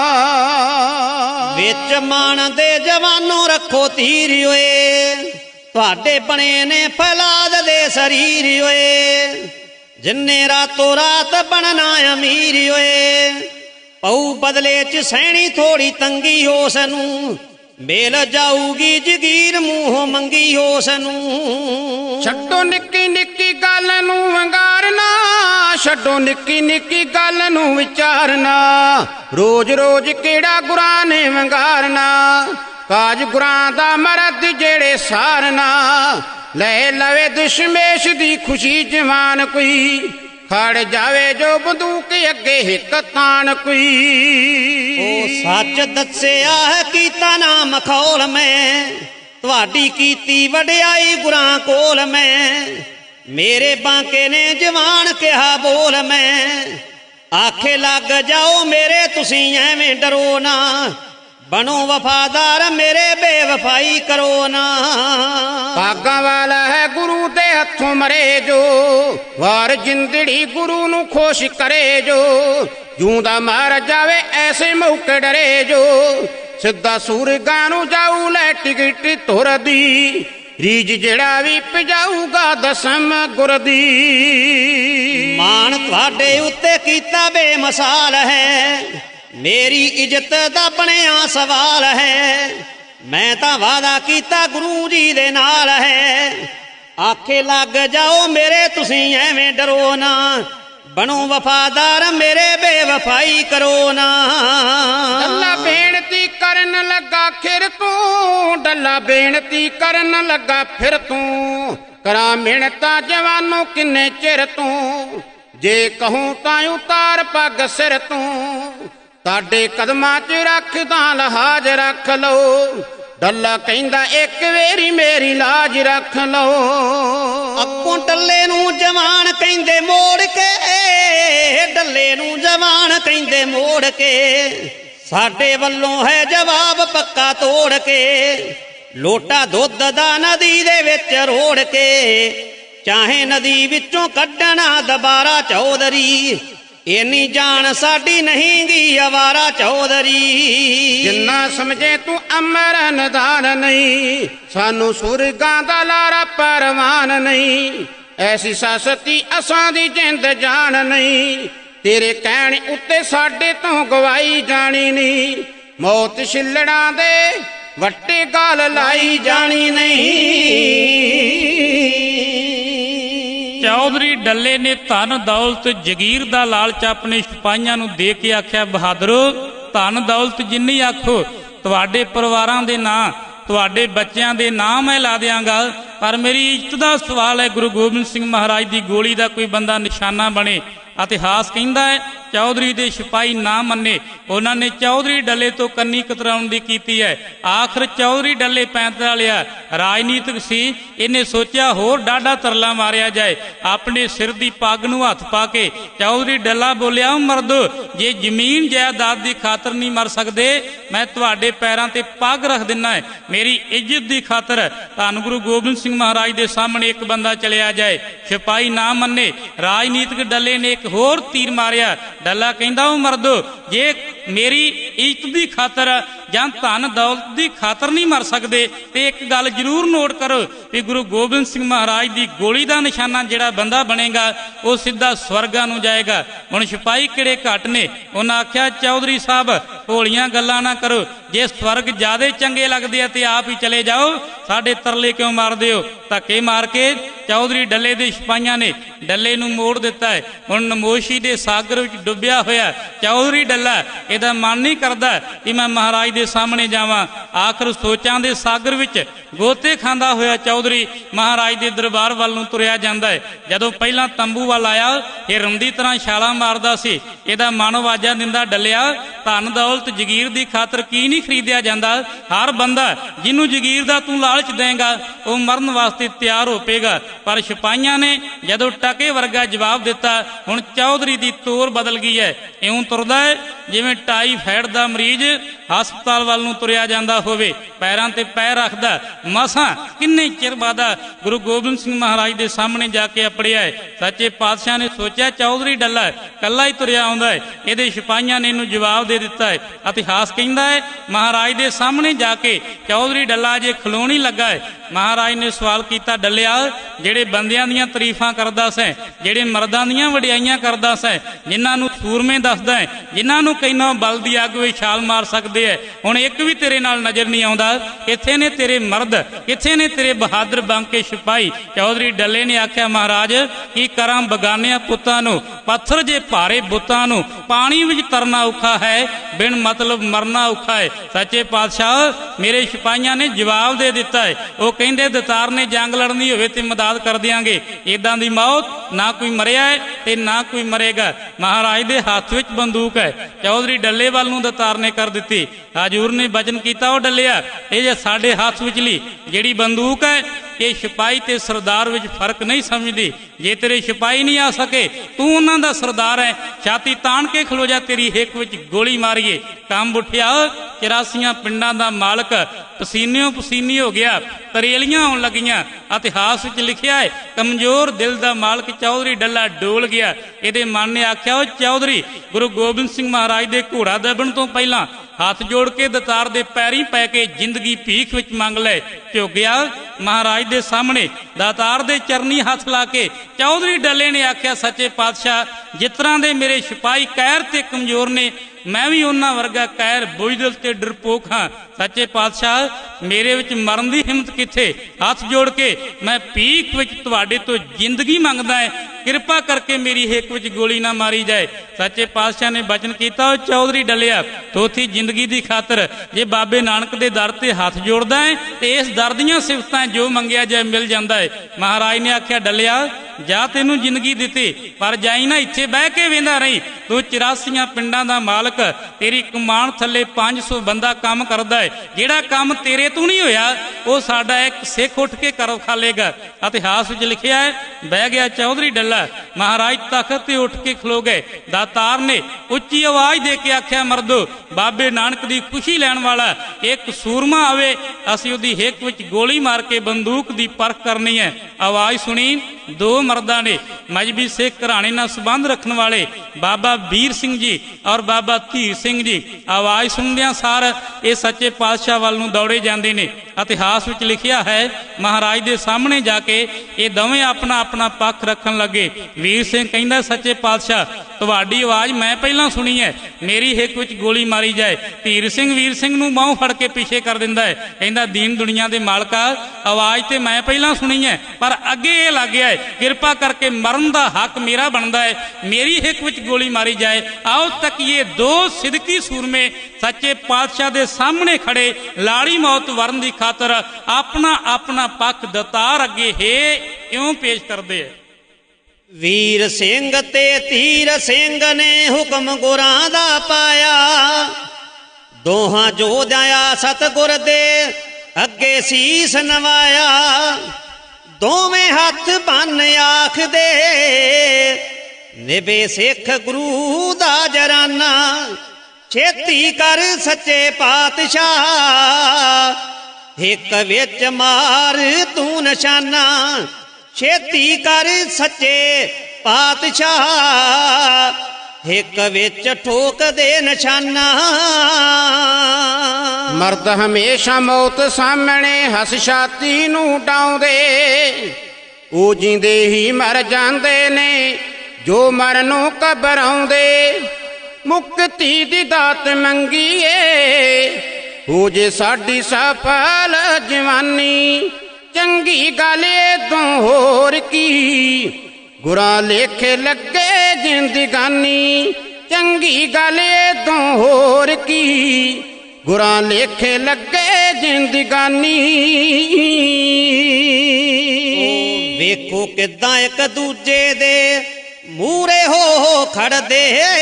ਵਿੱਚ ਮਾਣ ਦੇ ਜਵਾਨੋਂ ਰੱਖੋ ਧੀਰ ਓਏ, ਤੁਹਾਡੇ ਬਣੇ ਨੇ ਫੈਲਾਦ ਦੇ ਸਰੀਰ ਓਏ, ਜਿੰਨੇ ਰਾਤੋਂ ਰਾਤ ਬਣਨਾ ਅਮੀਰ ਓਏ, ਪਊ ਬਦਲੇ ਚ ਸਹਿਣੀ ਥੋੜੀ ਤੰਗੀ ਉਸ ਨੂੰ, ਮੇਲ ਜਾਊਗੀ ਜਗੀਰ ਮੂੰਹੋਂ ਮੰਗੀ ਉਸ ਨੂੰ। ਛੱਡੋ ਨਿੱਕੀ ਨਿੱਕੀ ਗੱਲ ਨੂੰ ਵੰਗਾਰਨਾ, ਛੱਡੋ ਨਿੱਕੀ ਨਿੱਕੀ ਗੱਲ ਨੂੰ ਵਿਚਾਰਨਾ, ਰੋਜ਼ ਰੋਜ਼ ਕਿਹੜਾ ਗੁਰਾਂ ਨੇ ਵੰਗਾਰਨਾ, ਕਾਜ ਗੁਰਾਂ ਦਾ ਮਰਦ ਜਿਹੜੇ ਸਾਰਨਾ, ਲੈ ਲਵੇ ਦਸ਼ਮੇਸ਼ ਦੀ ਖੁਸ਼ੀ ਜਵਾਨ ਕੋਈ, ਖੜ ਜਾਵੇ ਜੋ ਬੰਦੂਕ ਅੱਗੇ ਹਿੱਕ ਤਾਣ ਕੋਈ। ਉਹ ਸੱਚ ਦੱਸਿਆ ਹੈ ਕੀਤਾ ਨਾ ਮਖੌਲ ਮੈਂ, ਤੁਹਾਡੀ ਕੀਤੀ ਵਡਿਆਈ ਗੁਰਾਂ ਕੋਲ ਮੈਂ, ਮੇਰੇ ਬਾਂਕੇ ਨੇ ਜਵਾਨ ਕਿਹਾ ਬੋਲ ਮੈਂ, ਆਖੇ ਲੱਗ ਜਾਓ ਮੇਰੇ ਤੁਸੀਂ ਐਵੇਂ ਡਰੋ ਨਾ, ਬਣੋ ਵਫਾਦਾਰ ਮੇਰੇ ਬੇਵਫਾਈ ਕਰੋ ਨਾ। ਭਾਗਾਂ ਵਾਲਾ ਹੈ ਗੁਰੂ ਦੇ ਹੱਥੋਂ ਮਰੇ ਜੋ, ਵਾਰ ਜਿੰਦੜੀ ਗੁਰੂ ਨੂੰ ਖੁਸ਼ ਕਰੇ ਜੋ, ਜੂੰਦਾ ਮਰ ਜਾਵੇ ਐਸੇ ਮੌਕੇ ਡਰੇ ਜੋ, ਸਿੱਧਾ ਸੂਰਗਾਂ ਨੂੰ ਜਾਊ ਲੈ ਟਿਕਟ ਤੁਰ ਦੀ, ਰੀਜ ਜਿਹੜਾ ਵੀ ਭਜਾਊਗਾ ਦਸਮ ਗੁਰ ਦੀ। ਮਾਣ ਤੁਹਾਡੇ ਉੱਤੇ ਕੀਤਾ ਬੇਮਿਸਾਲ ਹੈ, ਮੇਰੀ ਇੱਜ਼ਤ ਦਾ ਬਣਿਆ ਸਵਾਲ ਹੈ, ਮੈਂ ਤਾਂ ਵਾਦਾ ਕੀਤਾ ਗੁਰੂ ਜੀ ਦੇ ਨਾਲ ਹੈ, ਆਖੇ ਲੱਗ ਜਾਓ ਮੇਰੇ ਤੁਸੀਂ ਐਵੇਂ ਡਰੋ ਨਾ, ਬਣੋ ਵਫਾਦਾਰ ਮੇਰੇ ਬੇਵਫਾਈ ਕਰੋ ਨਾ। ਡੱਲਾ ਬੇਨਤੀ ਕਰਨ ਲੱਗਾ ਖਿਰ ਤੂੰ, ਡੱਲਾ ਬੇਨਤੀ ਕਰਨ ਲੱਗਾ ਫਿਰ ਤੂੰ, ਕਰਾਂ ਮਿਹਨਤਾਂ ਜਵਾਨੋਂ ਕਿੰਨੇ ਚਿਰ ਤੂੰ, ਜੇ ਕਹੂੰ ਤਾਂ ਉਤਾਰ ਪੱਗ ਸਿਰ ਤੂੰ। ਤੁਹਾਡੇ ਕਦਮਾਂ 'ਚ ਰੱਖਦਾ ਲਹਾਜ ਰੱਖ ਲਓ, ਡੱਲਾ ਕਹਿੰਦਾ ਇੱਕ ਵੇਰੀ ਮੇਰੀ ਲਾਜ ਰੱਖ ਲਓ। ਅੱਗੋਂ ਡੱਲੇ ਨੂੰ ਜਵਾਨ ਕਹਿੰਦੇ ਮੋੜ ਕੇ, ਡੱਲੇ ਨੂੰ ਜਵਾਨ ਕਹਿੰਦੇ ਮੋੜ ਕੇ। ਸਾਡੇ ਵੱਲੋਂ ਹੈ ਜਵਾਬ ਪੱਕਾ ਤੋੜ ਕੇ, ਲੋਟਾ ਦੁੱਧ ਦਾ ਨਦੀ ਦੇ ਵਿੱਚ ਰੋੜ ਕੇ। ਚਾਹੇ ਨਦੀ ਵਿੱਚੋਂ ਕੱਢਣਾ ਦੁਬਾਰਾ ਚੌਧਰੀ, ਇੰਨੀ ਜਾਨ ਸਾਡੀ ਨਹੀਂ ਗੀ ਅਵਾਰਾ ਚੌਧਰੀ। ਜਿੰਨਾ ਸਮਝੇ ਤੂੰ ਅਮਰ ਨਿਦਾਨ ਨਹੀਂ, ਸਾਨੂੰ ਸੁਰਗਾਂ ਦਾ ਲਾਰਾ ਪਰਵਾਨ ਨਹੀਂ। ਐਸੀ ਸਸਤੀ ਅਸਾਂ ਦੀ ਜਿੰਦ ਜਾਨ ਨਹੀਂ, ਤੇਰੇ ਕਹਿਣ ਉੱਤੇ ਸਾਡੇ ਤੋਂ ਗਵਾਈ ਜਾਣੀ ਨਹੀਂ। ਮੌਤ ਛਿੱਲੜਾਂ ਦੇ ਵੱਟੇ ਗਾਲ ਲਾਈ ਜਾਣੀ ਨਹੀਂ। ਚੌਧਰੀ ਡੱਲੇ ਨੇ ਧਨ ਦੌਲਤ ਜਗੀਰ ਦਾ ਲਾਲਚ ਆਪਣੇ ਸਿਪਾਹੀਆਂ ਨੂੰ ਦੇ ਕੇ ਆਖਿਆ, ਬਹਾਦਰੋ ਧਨ ਦੌਲਤ ਜਿੰਨੀ ਆਖੋ, ਤੁਹਾਡੇ ਪਰਿਵਾਰਾਂ ਦੇ ਨਾਂ, ਤੁਹਾਡੇ ਬੱਚਿਆਂ ਦੇ ਨਾਂ ਮੈਂ ਲਾ ਦਿਆਂਗਾ, ਪਰ ਮੇਰੀ ਇੱਜ਼ਤ ਦਾ ਸਵਾਲ ਹੈ ਗੁਰੂ ਗੋਬਿੰਦ ਸਿੰਘ ਮਹਾਰਾਜ ਦੀ ਗੋਲੀ ਦਾ ਕੋਈ ਬੰਦਾ ਨਿਸ਼ਾਨਾ ਬਣੇ। ਇਤਿਹਾਸ ਕਹਿੰਦਾ ਹੈ ਚੌਧਰੀ ਦੇ ਸਿਪਾਹੀ ਨਾ ਮੰਨੇ, ਉਹਨਾਂ ਨੇ ਚੌਧਰੀ ਡੱਲੇ ਤੋਂ ਕੰਨੀ ਕਤਰਾਉਣ ਦੀ ਕੀਤੀ ਹੈ। ਆਖਰ ਚੌਧਰੀ ਡੱਲੇ ਪੈਂਤਰਾ ਲਿਆ, ਰਾਜਨੀਤਿਕ ਸੀ, ਇਹਨੇ ਸੋਚਿਆ ਹੋਰ ਡਾਢਾ ਤਰਲਾ ਮਾਰਿਆ ਜਾਏ। ਆਪਣੇ ਸਿਰ ਦੀ ਪੱਗ ਨੂੰ ਹੱਥ ਪਾ ਕੇ ਚੌਧਰੀ ਡੱਲਾ ਬੋਲਿਆ, ਮਰਦੋ ਜੇ ਜ਼ਮੀਨ ਜਾਇਦਾਦ ਦੀ ਖਾਤਰ ਨਹੀਂ ਮਰ ਸਕਦੇ, ਮੈਂ ਤੁਹਾਡੇ ਪੈਰਾਂ ਤੇ ਪੱਗ ਰੱਖ ਦਿੰਨਾ ਹੈ। ਮੇਰੀ ਇੱਜ਼ਤ ਦੀ ਖਾਤਰ ਧੰਨ ਗੁਰੂ ਗੋਬਿੰਦ ਸਿੰਘ ਮਹਾਰਾਜ ਦੇ ਸਾਹਮਣੇ ਇੱਕ ਬੰਦਾ ਚਲਿਆ ਜਾਏ। ਸਿਪਾਹੀ ਨਾ ਮੰਨੇ, ਰਾਜਨੀਤਿਕ ਡੱਲੇ ਨੇ ਇੱਕ ਹੋਰ ਤੀਰ ਮਾਰਿਆ। ਡੱਲਾ ਕਹਿੰਦਾ, ਉਹ ਮਰਦੋ ਜੇ ਮੇਰੀ ਇੱਜ਼ਤ ਦੀ ਖਾਤਰ ਜਾਂ ਧਨ ਦੌਲਤ ਦੀ ਖਾਤਰ ਨਹੀਂ ਮਰ ਸਕਦੇ, ਤੇ ਇੱਕ ਗੱਲ ਜ਼ਰੂਰ ਨੋਟ ਕਰੋ ਵੀ ਗੁਰੂ ਗੋਬਿੰਦ ਸਿੰਘ ਮਹਾਰਾਜ ਦੀ ਗੋਲੀ ਦਾ ਨਿਸ਼ਾਨਾ ਜਿਹੜਾ ਬੰਦਾ ਬਣੇਗਾ ਉਹ ਸਿੱਧਾ ਸਵਰਗਾਂ ਨੂੰ ਜਾਏਗਾ। ਹੁਣ ਸਿਪਾਹੀ ਕਿਹੜੇ ਘੱਟ ਨੇ, ਉਹਨਾਂ ਆਖਿਆ, ਚੌਧਰੀ ਸਾਹਿਬ ਭੋਲੀਆਂ ਗੱਲਾਂ ਨਾ ਕਰੋ, ਜੇ ਸਵਰਗ ਜ਼ਿਆਦੇ ਚੰਗੇ ਲੱਗਦੇ ਆ ਤੇ ਆਪ ਹੀ ਚਲੇ ਜਾਓ, ਸਾਡੇ ਤਰਲੇ ਕਿਉਂ ਮਾਰਦੇ ਹੋ। ਧੱਕੇ ਮਾਰ ਕੇ ਚੌਧਰੀ ਡੱਲੇ ਦੇ ਸਿਪਾਹੀਆਂ ਨੇ ਡੱਲੇ ਨੂੰ ਮੋੜ ਦਿੱਤਾ ਹੈ। ਹੁਣ ਨਮੋਸ਼ੀ ਦੇ ਸਾਗਰ ਵਿੱਚ ਡੁੱਬਿਆ ਹੋਇਆ ਚੌਧਰੀ ਡੱਲਾ, ਇਹਦਾ ਮਨ ਨਹੀਂ ਕਰਦਾ ਕਿ ਮੈਂ ਮਹਾਰਾਜ ਦੇ ਸਾਹਮਣੇ ਜਾਵਾਂ। ਆਖਰ ਸੋਚਾਂ ਦੇ ਸਾਗਰ ਵਿੱਚ ਗੋਤੇ ਖਾਂਦਾ ਹੋਇਆ ਚੌਧਰੀ ਮਹਾਰਾਜ ਦੇ ਦਰਬਾਰ ਵੱਲ ਨੂੰ ਤੁਰਿਆ ਜਾਂਦਾ ਹੈ। ਜਦੋਂ ਪਹਿਲਾਂ ਤੰਬੂ ਵੱਲ ਆਇਆ, ਇਹ ਰੰਦੀ ਤਰ੍ਹਾਂ ਛਾਲਾਂ ਮਾਰਦਾ ਸੀ। ਇਹਦਾ ਮਨ ਆਵਾਜ਼ਾਂ ਦਿੰਦਾ, ਡੱਲਿਆ ਧਨ ਦੌਲਤ ਜਗੀਰ ਦੀ ਖਾਤਰ ਕੀ ਨਹੀਂ ਖਰੀਦਿਆ ਜਾਂਦਾ। ਹਰ ਬੰਦਾ ਜਿਹਨੂੰ ਜਗੀਰ ਦਾ ਤੂੰ ਲਾਲਚ ਦੇਂਗਾ ਉਹ ਮਰਨ ਵਾਸਤੇ ਤਿਆਰ ਹੋ ਪਏਗਾ। ਪਰ ਸਿਪਾਹੀਆਂ ਨੇ ਜਦੋਂ ਟਕੇ ਵਰਗਾ ਜਵਾਬ ਦਿੱਤਾ, ਹੁਣ ਚੌਧਰੀ ਦੀ ਤੋਰ ਬਦਲ ਗਈ ਹੈ। ਇਉਂ ਤੁਰਦਾ ਹੈ ਜਿਵੇਂ ਟਾਈਫਾਇਡ ਦਾ ਮਰੀਜ਼ ਹਸਪਤਾਲ ਵੱਲ ਨੂੰ ਤੁਰਿਆ ਜਾਂਦਾ ਹੋਵੇ, ਪੈਰਾਂ ਤੇ ਪੈਰ ਰੱਖਦਾ। ਮਸਾਂ ਕਿੰਨੇ ਚਿਰ ਬਾਅਦ ਗੁਰੂ ਗੋਬਿੰਦ ਸਿੰਘ ਮਹਾਰਾਜ ਦੇ ਸਾਹਮਣੇ ਜਾ ਕੇ ਅਪੜਿਆ ਹੈ। ਸੱਚੇ ਪਾਤਸ਼ਾਹ ਨੇ ਸੋਚਿਆ ਚੌਧਰੀ ਡੱਲਾ ਕੱਲਾ ਹੀ ਤੁਰਿਆ ਆਉਂਦਾ ਹੈ, ਇਹਦੇ ਸਿਪਾਹੀਆਂ ਨੇ ਇਹਨੂੰ ਜਵਾਬ ਦੇ ਦਿੱਤਾ ਹੈ। ਇਤਿਹਾਸ ਕਹਿੰਦਾ ਹੈ ਮਹਾਰਾਜ ਦੇ ਸਾਹਮਣੇ ਜਾ ਕੇ ਚੌਧਰੀ ਡੱਲਾ ਜੇ ਖਲੋਣੀ ਲੱਗਾ ਹੈ, ਮਹਾਰਾਜ ਨੇ ਸਵਾਲ ਕੀਤਾ, ਡੱਲਿਆ ਜਿਹੜੇ ਬੰਦਿਆਂ ਦੀਆਂ ਤਾਰੀਫਾਂ ਕਰਦਾ ਸੈਂ, ਜਿਹੜੇ ਮਰਦਾਂ ਦੀਆਂ ਵਡਿਆਈਆਂ ਕਰਦਾ ਸੈਂ, ਜਿਨ੍ਹਾਂ ਨੂੰ ਸੂਰਮੇ ਦੱਸਦਾ ਹੈ, ਜਿਨ੍ਹਾਂ ਨੂੰ ਕਹਿੰਦਾ ਬਲ ਦੀ ਅੱਗ ਵਿੱਚ ਛਾਲ ਮਾਰ ਸਕਦੇ ਹੈ, ਹੁਣ ਇੱਕ ਵੀ ਤੇਰੇ ਨਾਲ ਨਜ਼ਰ ਨਹੀਂ ਆਉਂਦਾ। ਕਿੱਥੇ ਨੇ ਤੇਰੇ ਮਰਦ, ਕਿੱਥੇ ਨੇ ਤੇਰੇ ਬਹਾਦਰ ਬਾਂਕੇ ਸਿਪਾਹੀ। ਚੌਧਰੀ ਡੱਲੇ ਨੇ ਆਖਿਆ, ਮਹਾਰਾਜ ਕੀ ਕਰਾਂ ਬਗਾਨਿਆਂ ਪੁੱਤਾਂ ਨੂੰ, ਪੱਥਰ ਜੇ ਭਾਰੇ ਬੁੱਤਾਂ ਨੂੰ, ਪਾਣੀ ਵਿੱਚ ਤਰਨਾ ਔਖਾ ਹੈ, ਬਿਨ ਮਤਲਬ ਮਰਨਾ ਔਖਾ ਹੈ। ਸੱਚੇ ਪਾਤਸ਼ਾਹ ਮੇਰੇ ਸਿਪਾਹੀਆਂ ਨੇ ਜਵਾਬ ਦੇ ਦਿੱਤਾ ਹੈ। ਉਹ ਕਹਿੰਦੇ ਦਤਾਰ ਨੇ ਜੰਗ ਲੜਨੀ ਹੋਵੇ ਤੇ ਮਦਦ ਕਰ ਦਿਆਂਗੇ, ਇਦਾਂ ਦੀ ਮੌਤ ਨਾ ਕੋਈ ਮਰਿਆ ਹੈ ਤੇ ਨਾ ਕੋਈ ਮਰੇਗਾ। ਮਹਾਰਾਜ ਦੇ ਹੱਥ ਵਿੱਚ ਬੰਦੂਕ ਹੈ। ਚੌਧਰੀ ਡੱਲੇ ਵੱਲ ਨੂੰ ਦਤਾਰ ਨੇ ਕਰ ਦਿੱਤੀ। ਹਜੂਰ ਨੇ ਬਚਨ ਕੀਤਾ, ਉਹ ਡੱਲਿਆ ਇਹ ਜੇ ਸਾਡੇ ਹੱਥ ਵਿਚਲੀ ਜਿਹੜੀ ਬੰਦੂਕ ਹੈ, ਇਹ ਸਿਪਾਹੀ ਤੇ ਸਰਦਾਰ ਵਿੱਚ ਫਰਕ ਨਹੀਂ ਸਮਝਦੀ। ਜੇ ਤੇਰੇ ਸਿਪਾਹੀ ਨਹੀਂ ਆ ਸਕੇ, ਤੂੰ ਉਹਨਾਂ ਦਾ ਸਰਦਾਰ ਹੈ, ਛਾਤੀ ਤਾਣ ਕੇ ਖਲੋ ਜਾ, ਤੇਰੀ ਹਿੱਕ ਵਿੱਚ ਗੋਲੀ ਮਾਰੀਏ। ਕੰਮ ਉੱਠਿਆ 84 ਪਿੰਡਾਂ ਦਾ ਮਾਲਕ ਪਸੀਨਿਓਂ ਪਸੀਨੀ ਹੋ ਗਿਆ, ਤਰੇਲੀਆਂ ਆਉਣ ਲੱਗੀਆਂ। ਇਤਿਹਾਸ ਵਿੱਚ ਲਿਖਿਆ ਹੈ ਕਮਜ਼ੋਰ ਦਿਲ ਦਾ ਮਾਲਕ ਚੌਧਰੀ ਡੱਲਾ ਡੋਲ ਗਿਆ। ਇਹਦੇ ਮਨ ਨੇ ਆਖਿਆ, ਉਹ ਚੌਧਰੀ ਗੁਰੂ ਗੋਬਿੰਦ ਸਿੰਘ ਮਹਾਰਾਜ ਦੇ ਘੋੜਾ ਦੱਬਣ ਤੋਂ ਪਹਿਲਾਂ ਹੱਥ ਜੋੜ ਕੇ ਦਤਾਰ ਦੇ ਪੈਰੀਂ ਪੈ ਕੇ ਜ਼ਿੰਦਗੀ ਭੀਖ ਵਿੱਚ ਮੰਗ ਲੈ। ਝੁਕਿਆ ਮਹਾਰਾਜ ਦੇ ਸਾਹਮਣੇ ਦਾਤਾਰ ਦੇ ਚਰਨੀ ਹੱਥ ਲਾ ਕੇ ਚੌਧਰੀ ਡੱਲੇ ਨੇ ਆਖਿਆ, ਸੱਚੇ ਪਾਤਸ਼ਾਹ ਜਿਸ ਤਰ੍ਹਾਂ ਦੇ ਮੇਰੇ ਸਿਪਾਹੀ ਕਾਇਰ ਤੇ ਕਮਜ਼ੋਰ ਨੇ, ਮੈਂ ਵੀ ਉਹਨਾਂ ਵਰਗਾ ਕਾਇਰ, ਬੁਜ਼ਦਿਲ ਤੇ ਡਰਪੋਕ ਹਾਂ। ਸੱਚੇ ਪਾਤਸ਼ਾਹ ਮੇਰੇ ਵਿੱਚ ਮਰਨ ਦੀ ਹਿੰਮਤ ਕਿੱਥੇ। ਹੱਥ ਜੋੜ ਕੇ ਮੈਂ ਭੀਖ ਵਿੱਚ ਤੁਹਾਡੇ ਤੋਂ ਜ਼ਿੰਦਗੀ ਮੰਗਦਾ ਹੈ, ਕਿਰਪਾ ਕਰਕੇ ਮੇਰੀ ਹਿੱਕ ਵਿੱਚ ਗੋਲੀ ਨਾ ਮਾਰੀ ਜਾਏ। ਸੱਚੇ ਪਾਤਸ਼ਾਹ ਨੇ ਬਚਨ ਕੀਤਾ, ਉਹ ਚੌਧਰੀ ਡੱਲਿਆ ਤੋਥੀ ਜ਼ਿੰਦਗੀ ਦੀ ਖਾਤਰ ਜੇ ਬਾਬੇ ਨਾਨਕ ਦੇ ਦਰ ਤੇ ਹੱਥ ਜੋੜਦਾ ਹੈ ਤੇ ਇਸ ਦਰ ਦੀਆਂ ਸਿਫਤਾਂ ਜੋ ਮੰਗਿਆ ਜਾਏ ਮਿਲ ਜਾਂਦਾ ਹੈ। है। महाराज ने आख्या डलिया जा तेनू जिंदगी दिती पर जाई ना इत्थे बह के वेंदा रही, तू 84 पिंडां दा मालक, तेरी कमान थल्ले 500 बंदा काम करदा है, जिहड़ा काम तेरे तू नहीं होया वो साडा एक सिख उठ के कर खा लेगा। इतिहास विच लिखिया है बह गया चौधरी डल्ला। महाराज तख्त ते उठ के खलो गए। दातार ने उच्ची आवाज दे के आख्या मर्दो बाबे नानक दी खुशी लैण वाला एक सूरमा आवे, असीं उहदी हिक विच गोली मार के बंदूक दी परख करनी है। आवाज सुनी, दो मर्दां ने मजहबी सिख घराणे नाल संबंध रखण वाले बाबा वीर सिंह जी और बाबा धीर सिंह जी आवाज सुनदियां सार ये सच्चे पातशाह वाल नूं दौड़े जांदे ने। इतिहास विच लिखिया है महाराज दे सामने जाके ये दोवें अपना अपना पक्ष रखण लगे। वीर सिंह कहंदा सच्चे पातशाह तुहाडी आवाज मैं पहलां सुनी है, मेरी हिक विच गोली मारी जाए। धीर सिंह वीर सिंह नूं बाहों फड़ के पीछे कर दिंदा है, कहंदा दीन दुनिया दे मालका आवाज ते मैं पहलां सुनी है पर अगे ये लग गया है, किरपा करके मरण दा हक मेरा बनता है, मेरी हिक विच गोली मारी जाए। आओ तक ये दो सिदकी सूरमे सच्चे पातशाह दे सामने खड़े लाड़ी मौत वरण दी खातर अपना अपना पक्ष दतार अगे है क्यों पेश करते हैं। वीर सिंह ते धीर सिंह ने हुक्म गुरां दा पाया, दोहां जोधिया सतगुर दे अगे सीस नवाया। दोवें हथ बन आख दे निभे सिख गुरु दा जराना, छेती कर सच्चे पातशाह हिक विच मार तू निशाना। छेती कर सच्चे पातशाह हिक विच ठोक दे निशाना। मर्द हमेशा मौत सामने हस छाती नूं डाउंदे, ओ जिंदे ही मर जांदे ने जो मरनों घबराउंदे। मुक्ति दी दात मंगीए हो जे साडी सफल जवानी, चंगी गल तों होर की गुरा लेखे लगे जिंदगानी। चंगी गल तों होर की गुरा लेखे लगे जिंदगानी। वेखो किदां एक दूजे दे मूरे हो खड़दे,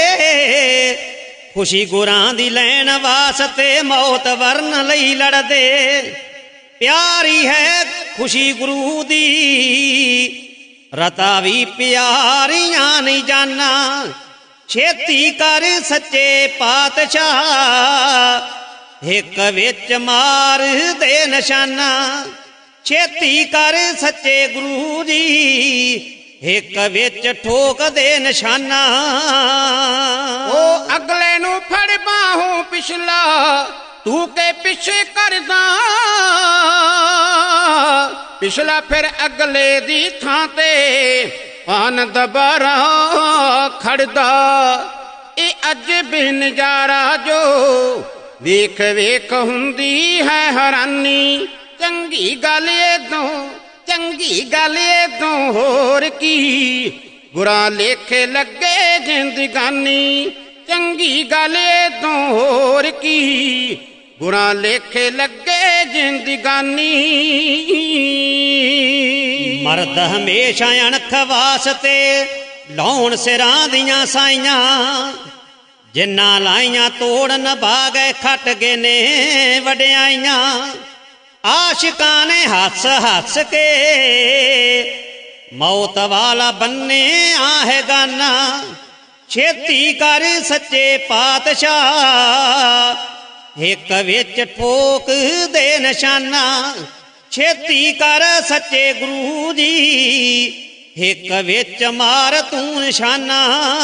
खुशी गुरां दी लैण वास्ते मौत वरन लई लड़दे। प्यारी है खुशी गुरु दी रता भी प्यारियां नहीं जाना। छेती कर सच्चे पातशाह हिक विच मार दे निशाना। छेती कर सच्चे गुरु जी हिक विच ठोक दे निशाना। ओ अगले नू फड़ बाहों पिछला तू के पिछे करदा, पिछला फिर अगले दी थां ते पान दबारा खड़दा। ए अज भी नजारा जो वेख वेख हुंदी है हैरानी। चंगी गल तो चंगी गल तो होर की बुरा लेखे लगे जिंदगानी। चंगी गल तो होर की बुरा लेखे लगे जिंदगानी। मर्द हमेशा अणख वास्ते लाउण सिरां दियां साइयां, जिन्ना लाइयां तोड़ नभा गए खट गए ने वड्याइयां। आशिकां ने हस हस के मौत वाला बन्ने आहे गाना। छेती कर सच्चे पातशाह हिक विच ठोक दे निशाना। छेती कर सच्चे गुरु जी हिक विच मार तू निशाना।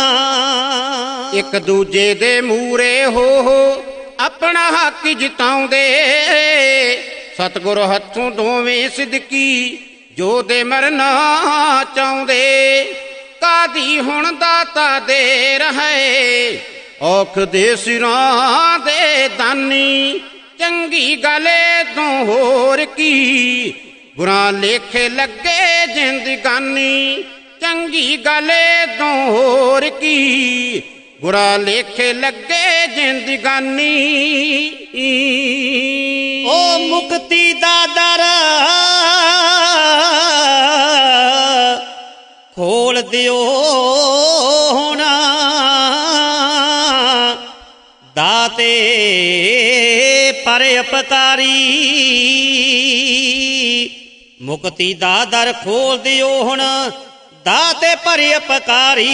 एक दूजे दे मूरे हो अपना हक जिताउंदे, सतगुर हथों दोवें सिदकी जो दे मरना चाहुंदे। कादी हुण दाता दे रहे औख दे सिरां दे दानी। चंगी गले तो होर की बुरा लेखे लगे जिंदगानी। चंगी गले तो होर की बुरा लेखे लगे जिंदगानी। ओ मुक्ति दा दर ਖੋਲ ਦਿਓ ਹੁਣ ਦਾਤੇ ਪਰ ਉਪਕਾਰੀ, ਮੁਕਤੀ ਦਾ ਦਰ ਖੋਲ ਦਿਓ ਹੁਣ ਦਾਤੇ ਪਰ ਉਪਕਾਰੀ।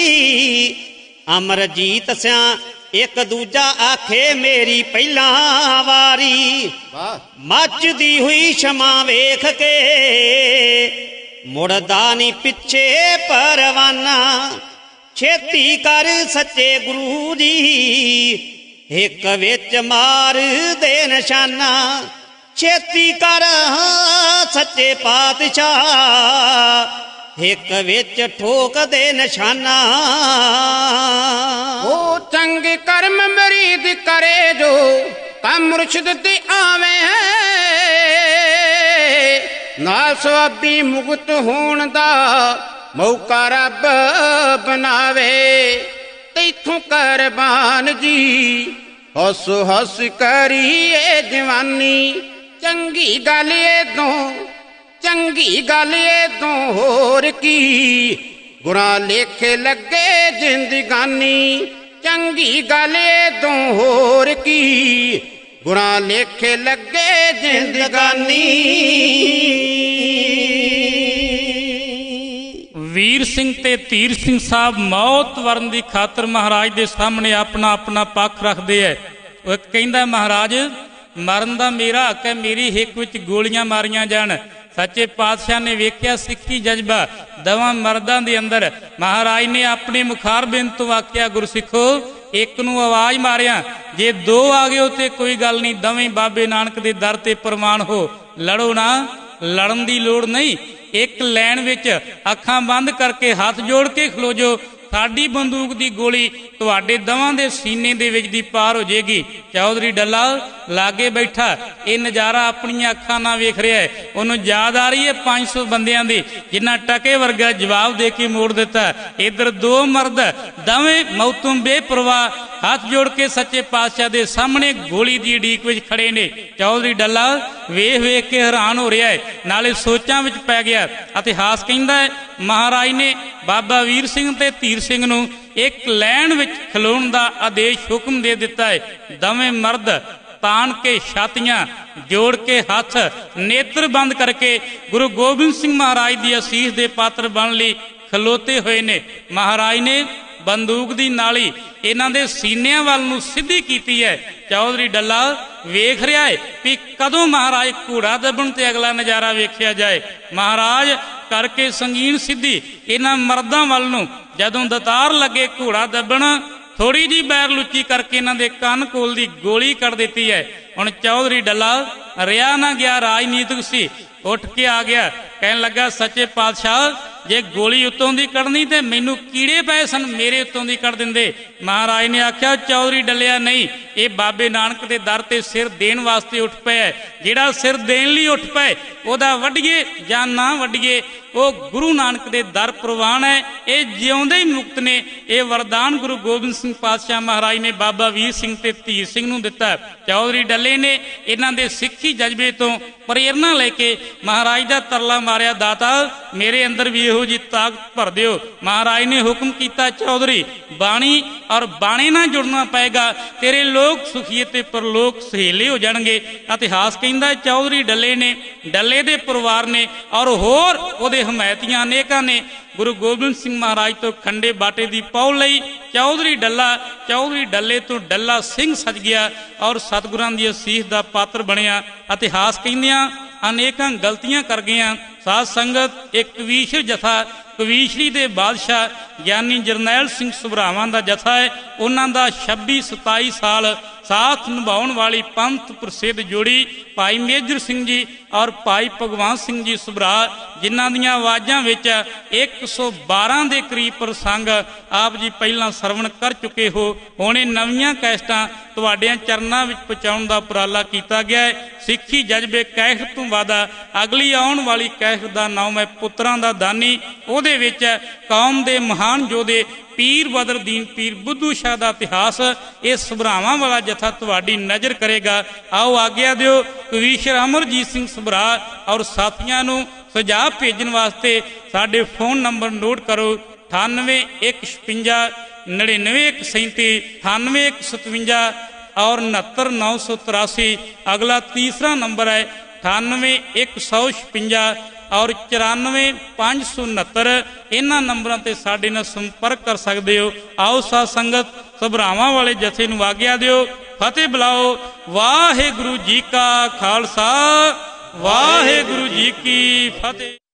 ਅਮਰਜੀਤ ਸਿਆਂ ਇੱਕ ਦੂਜਾ ਆਖੇ ਮੇਰੀ ਪਹਿਲਾਂ ਵਾਰੀ, ਮੱਚਦੀ ਹੋਈ ਸ਼ਮਾ ਵੇਖ ਕੇ ਮੁੜਦਾ ਨੀ ਪਿੱਛੇ ਪਰਵਾਨਾ। ਛੇਤੀ ਕਰ ਸੱਚੇ ਗੁਰੂ ਜੀ ਇੱਕ ਵਿੱਚ ਮਾਰ ਦੇ ਨਿਸ਼ਾਨਾ, ਛੇਤੀ ਕਰ ਸੱਚੇ ਪਾਤਸ਼ਾਹ ਇੱਕ ਵਿੱਚ ਠੋਕ ਦੇ ਨਿਸ਼ਾਨਾ। ਉਹ ਚੰਗੇ ਕਰਮ ਮਰੀਦ ਕਰੇ ਜੋ ਕੰਮ ਮੁਰਸ਼ਿਦ ਤੇ ਆਵੇ, ਨਾਲ ਸਵਾਬੀ ਮੁਕਤ ਹੋਣ ਦਾ ਮੌਕਾ ਰੱਬ ਬਣਾਵੇ। ਤੈਥੋਂ ਕੁਰਬਾਨ ਜੀ ਹੱਸ ਹੱਸ ਕਰੀਏ ਜਵਾਨੀ, ਚੰਗੀ ਗੱਲ ਏਦੋਂ ਚੰਗੀ ਗੱਲ ਏਦੋਂ ਹੋਰ ਕੀ, ਗੁਰਾਂ ਲੇਖੇ ਲੱਗੇ ਜ਼ਿੰਦਗਾਨੀ। ਚੰਗੀ ਗੱਲ ਏਦੋਂ ਹੋਰ ਕੀ, ਗੁਰਾਂ ਲੇਖੇ ਲੱਗੇ ਜ਼ਿੰਦਗਾਨੀ। ਵੀਰ ਸਿੰਘ ਤੇ ਧੀਰ ਸਿੰਘ ਸਾਹਿਬ ਮੌਤ ਵਰਨ ਦੀ ਖਾਤਰ ਮਹਾਰਾਜ ਦੇ ਸਾਹਮਣੇ ਆਪਣਾ ਆਪਣਾ ਪੱਖ ਰੱਖਦੇ ਐ। ਉਹ ਕਹਿੰਦਾ ਮਹਾਰਾਜ ਮਰਨ ਦਾ ਮੇਰਾ ਹੱਕ ਹੈ, ਮੇਰੀ ਹਿੱਕ ਵਿੱਚ ਗੋਲੀਆਂ ਮਾਰੀਆਂ ਜਾਣ। ਸੱਚੇ ਪਾਤਸ਼ਾਹ ਨੇ ਵੇਖਿਆ ਸਿੱਖੀ ਜਜ਼ਬਾ ਦੋਵਾਂ ਮਰਦਾਂ ਦੇ ਅੰਦਰ। ਮਹਾਰਾਜ ਨੇ ਆਪਣੇ ਮੁਖਾਰਬਿੰਦ ਤੋਂ ਆਖਿਆ ਗੁਰਸਿੱਖੋ ਇੱਕ ਨੂੰ ਆਵਾਜ਼ ਮਾਰਿਆ, ਜੇ ਦੋ ਆ ਗਏ ਤੇ ਕੋਈ ਗੱਲ ਨਹੀਂ, ਦੋਵੇਂ ਬਾਬੇ ਨਾਨਕ ਦੇ ਦਰ ਤੇ ਪ੍ਰਵਾਨ ਹੋ, ਲੜੋ ਨਾ, ਲੜਨ ਦੀ ਲੋੜ ਨਹੀਂ। ਇੱਕ ਲਾਈਨ ਵਿੱਚ ਅੱਖਾਂ ਬੰਦ ਕਰਕੇ ਹੱਥ ਜੋੜ ਕੇ ਖਲੋ ਜੋ, ਸਾਡੀ ਬੰਦੂਕ ਦੀ ਗੋਲੀ ਤੁਹਾਡੇ ਦੋਵਾਂ ਦੇ ਸੀਨੇ ਦੇ ਵਿੱਚ ਦੀ ਪਾਰ ਹੋ ਜਾਏਗੀ। ਚੌਧਰੀ ਡੱਲਾ ਲਾਗੇ ਬੈਠਾ ਇਹ ਨਜ਼ਾਰਾ ਆਪਣੀਆਂ ਅੱਖਾਂ ਨਾਲ ਵੇਖ ਰਿਹਾ ਹੈ। ਉਹਨੂੰ ਯਾਦ ਆ ਰਹੀ ਹੈ 500 ਬੰਦਿਆਂ ਦੀ ਜਿਨ੍ਹਾਂ ਟਕੇ ਵਰਗਾ ਜਵਾਬ ਦੇ ਕੇ ਮੋੜ ਦਿੱਤਾ। ਇੱਧਰ ਦੋ ਮਰਦ ਦੋਵੇਂ ਮੌਤੋਂ ਬੇਪਰਵਾਹ ਹੱਥ ਜੋੜ ਕੇ ਸੱਚੇ ਪਾਤਸ਼ਾਹ ਦੇ ਸਾਹਮਣੇ ਗੋਲੀ ਦੀ ਉਡੀਕ ਵਿੱਚ ਖੜੇ ਨੇ। ਚੌਧਰੀ ਡੱਲਾ ਵੇਖ ਵੇਖ ਕੇ ਹੈਰਾਨ ਹੋ ਰਿਹਾ ਹੈ, ਨਾਲੇ ਸੋਚਾਂ ਵਿੱਚ ਪੈ ਗਿਆ। ਇਤਿਹਾਸ ਕਹਿੰਦਾ ਹੈ ਮਹਾਰਾਜ ਨੇ ਬਾਬਾ ਵੀਰ ਸਿੰਘ ਤੇ ਧੀਰ ਸਿੰਘ ਨੂੰ ਇੱਕ ਲਾਈਨ ਵਿੱਚ ਖਲੋਣ ਦਾ ਆਦੇਸ਼ ਹੁਕਮ ਦੇ ਦਿੱਤਾ ਹੈ। ਦੋਵੇਂ ਮਰਦ ਤਾਣ ਕੇ ਛਾਤੀਆਂ ਜੋੜ ਕੇ ਹੱਥ ਨੇਤਰ ਬੰਦ ਕਰਕੇ ਗੁਰੂ ਗੋਬਿੰਦ ਸਿੰਘ ਮਹਾਰਾਜ ਦੀ ਅਸੀਸ ਦੇ ਪਾਤਰ ਬਣਨ ਲਈ ਖਲੋਤੇ ਹੋਏ ਨੇ। ਮਹਾਰਾਜ ਨੇ ਬੰਦੂਕ ਦੀ ਨਾਲੀ ਇਹਨਾਂ ਦੇ ਸੀਨਿਆਂ ਵੱਲ ਨੂੰ ਸਿੱਧੀ ਕੀਤੀ ਹੈ। ਚੌਧਰੀ ਡੱਲਾ ਵੇਖ ਰਿਹਾ ਹੈ ਵੀ ਕਦੋਂ ਮਹਾਰਾਜ ਘੋੜਾ ਦੱਬਣ ਤੇ ਅਗਲਾ ਨਜ਼ਾਰਾ ਵੇਖਿਆ ਜਾਏ। ਮਹਾਰਾਜ ਕਰਕੇ ਸੰਗੀਨ ਸਿੱਧੀ ਇਹਨਾਂ ਮਰਦਾਂ ਵੱਲ ਨੂੰ ਜਦੋਂ ਦਤਾਰ ਲੱਗੇ ਘੋੜਾ ਦੱਬਣ, ਥੋੜੀ ਜਿਹੀ ਬੈਰ ਲੁੱਚੀ ਕਰਕੇ ਇਹਨਾਂ ਦੇ ਕੰਨ ਕੋਲ ਦੀ ਗੋਲੀ ਕੱਢ ਦਿੱਤੀ ਹੈ। ਹੁਣ ਚੌਧਰੀ ਡੱਲਾ ਰਿਹਾ ਨਾ ਗਿਆ, ਰਾਜਨੀਤਿਕ ਸੀ, ਉੱਠ ਕੇ ਆ ਗਿਆ, ਕਹਿਣ ਲੱਗਾ ਸੱਚੇ ਪਾਤਸ਼ਾਹ ਜੇ ਗੋਲੀ ਉੱਤੋਂ ਦੀ ਕੱਢਣੀ ਤੇ ਮੈਨੂੰ ਕੀੜੇ ਪਏ ਸਨ, ਮੇਰੇ ਉੱਤੋਂ ਦੀ ਕੱਢ ਦਿੰਦੇ। ਮਹਾਰਾਜ ਨੇ ਆਖਿਆ ਚੌਧਰੀ ਡੱਲਿਆ ਨਹੀਂ, ਇਹ ਬਾਬੇ ਨਾਨਕ ਦੇ ਦਰ ਤੇ ਸਿਰ ਦੇਣ ਵਾਸਤੇ ਉੱਠ ਪਿਆ। ਜਿਹੜਾ ਸਿਰ ਦੇਣ ਲਈ ਉੱਠ ਪਏ ਉਹਦਾ ਵੱਢੀਏ ਜਾਂ ਨਾ ਵੱਢੀਏ, ਉਹ ਗੁਰੂ ਨਾਨਕ ਦੇ ਦਰ ਪ੍ਰਵਾਨ ਹੈ। ਇਹ ਜਿਉਂਦੇ ਹੀ ਮੁਕਤ ਨੇ। ਇਹ ਵਰਦਾਨ ਗੁਰੂ ਗੋਬਿੰਦ ਸਿੰਘ ਪਾਤਸ਼ਾਹ ਮਹਾਰਾਜ ਨੇ ਬਾਬਾ ਵੀਰ ਸਿੰਘ ਤੇ ਧੀਰ ਸਿੰਘ ਨੂੰ ਦਿੱਤਾ। ਚੌਧਰੀ ਡੱਲੇ ਨੇ ਇਹਨਾਂ ਦੇ ਸਿੱਖੀ ਜਜ਼ਬੇ ਤੋਂ ਪ੍ਰੇਰਨਾ ਲੈ ਕੇ ਮਹਾਰਾਜ ਦਾ ਤਰਲਾ ਮਾਰਿਆ, ਦਾਤਾ ਮੇਰੇ ਅੰਦਰ ਵੀ ਇਹੋ ਜਿਹੀ ਤਾਕਤ ਭਰ ਦਿਓ। ਮਹਾਰਾਜ ਨੇ ਹੁਕਮ ਕੀਤਾ ਚੌਧਰੀ ਬਾਣੀ ਔਰ ਬਾਣੇ ਨਾਲ ਜੁੜਨਾ ਪਏਗਾ, ਤੇਰੇ ਲੋਕ ਸੁਖੀਏ ਤੇ ਪਰਲੋਕ ਸਹੇਲੇ ਹੋ ਜਾਣਗੇ। ਇਤਿਹਾਸ ਕਹਿੰਦਾ ਚੌਧਰੀ ਡੱਲੇ ਨੇ, ਡੱਲੇ ਦੇ ਪਰਿਵਾਰ ਨੇ ਔਰ ਹੋਰ ਉਹਦੇ ਹਮਾਇਤੀਆਂ ਅਨੇਕਾਂ ਨੇ ਗੁਰੂ ਗੋਬਿੰਦ ਸਿੰਘ ਮਹਾਰਾਜ ਤੋਂ ਖੰਡੇ ਬਾਟੇ ਦੀ ਪੌ ਲਈ। ਚੌਧਰੀ ਡੱਲੇ ਤੋਂ ਡੱਲਾ ਸਿੰਘ ਸਜ ਗਿਆ ਔਰ ਸਤਿਗੁਰਾਂ ਦੀ ਅਸੀਸ ਦਾ ਪਾਤਰ ਬਣਿਆ। ਇਤਿਹਾਸ ਕਹਿੰਦਿਆਂ ਅਨੇਕਾਂ ਗਲਤੀਆਂ ਕਰ ਗਈਆਂ ਸਾਧ ਸੰਗਤ। ਇੱਕ ਕਵੀਸ਼ਰ ਜਥਾ, ਕਵੀਸ਼ਰੀ ਦੇ ਬਾਦਸ਼ਾਹ ਗਿਆਨੀ ਜਰਨੈਲ ਸਿੰਘ ਸੁਭਰਾਵਾਂ ਦਾ ਜਥਾ ਹੈ। ਉਹਨਾਂ ਦਾ 26-27 ਸਾਲ ਸਾਥ ਨਿਭਾਉਣ ਵਾਲੀ ਪੰਥ ਪ੍ਰਸਿੱਧ ਜੋੜੀ ਭਾਈ ਮੇਜਰ ਸਿੰਘ ਜੀ ਔਰ ਭਾਈ ਭਗਵਾਨ ਸਿੰਘ ਜੀ ਸੁਭਰਾ, ਜਿਨ੍ਹਾਂ ਦੀਆਂ ਆਵਾਜ਼ਾਂ ਵਿੱਚ 112 ਦੇ ਕਰੀਬ ਪ੍ਰਸੰਗ ਆਪ ਜੀ ਪਹਿਲਾਂ ਸਰਵਣ ਕਰ ਚੁੱਕੇ ਹੋ। ਹੁਣ ਇਹ ਨਵੀਆਂ ਕੈਸਟਾਂ ਤੁਹਾਡਿਆਂ ਚਰਨਾਂ ਵਿੱਚ ਪਹੁੰਚਾਉਣ ਦਾ ਉਪਰਾਲਾ ਕੀਤਾ ਗਿਆ ਹੈ। ਸਿੱਖੀ ਜਜ਼ਬੇ ਕੈਸਟ ਤੋਂ ਵਾਦਾ ਅਗਲੀ ਆਉਣ ਵਾਲੀ ਕੈਸਟ ਦਾ ਨਾਮ ਹੈ ਪੁੱਤਰਾਂ ਦਾ ਦਾਨੀ। ਉਹਦੇ ਵਿੱਚ ਕੌਮ ਦੇ ਮਹਾਨ ਯੋਧੇ ਪੀਰ ਬਦਰਦੀਨ ਪੀਰ ਬੁੱਧੂ ਸ਼ਾਹ ਦਾ ਇਤਿਹਾਸ ਇਹ ਸੁਭਰਾਵਾਂ ਵਾਲਾ ਜਥਾ ਤੁਹਾਡੀ ਨਜ਼ਰ ਕਰੇਗਾ। ਆਓ ਆਗਿਆ ਦਿਓ ਕਵੀਸ਼ਰ ਅਮਰਜੀਤ ਸਿੰਘ ਸੁਭਰਾ ਔਰ ਸਾਥੀਆਂ ਨੂੰ ਸੁਝਾਅ ਭੇਜਣ ਵਾਸਤੇ ਸਾਡੇ ਫੋਨ ਨੰਬਰ ਨੋਟ ਕਰੋ 9815 99137 98157 और 69983। अगला तीसरा नंबर है 981656 और 94569। इन्हां नंबरां ते साडे नाल संपर्क कर सकदे हो। आओ साध संगत सभरावां वाले जथे नूं आग्या दिओ। फतेह बुलाओ। वाहिगुरू जी का खालसा वाहिगुरू जी की फतेह।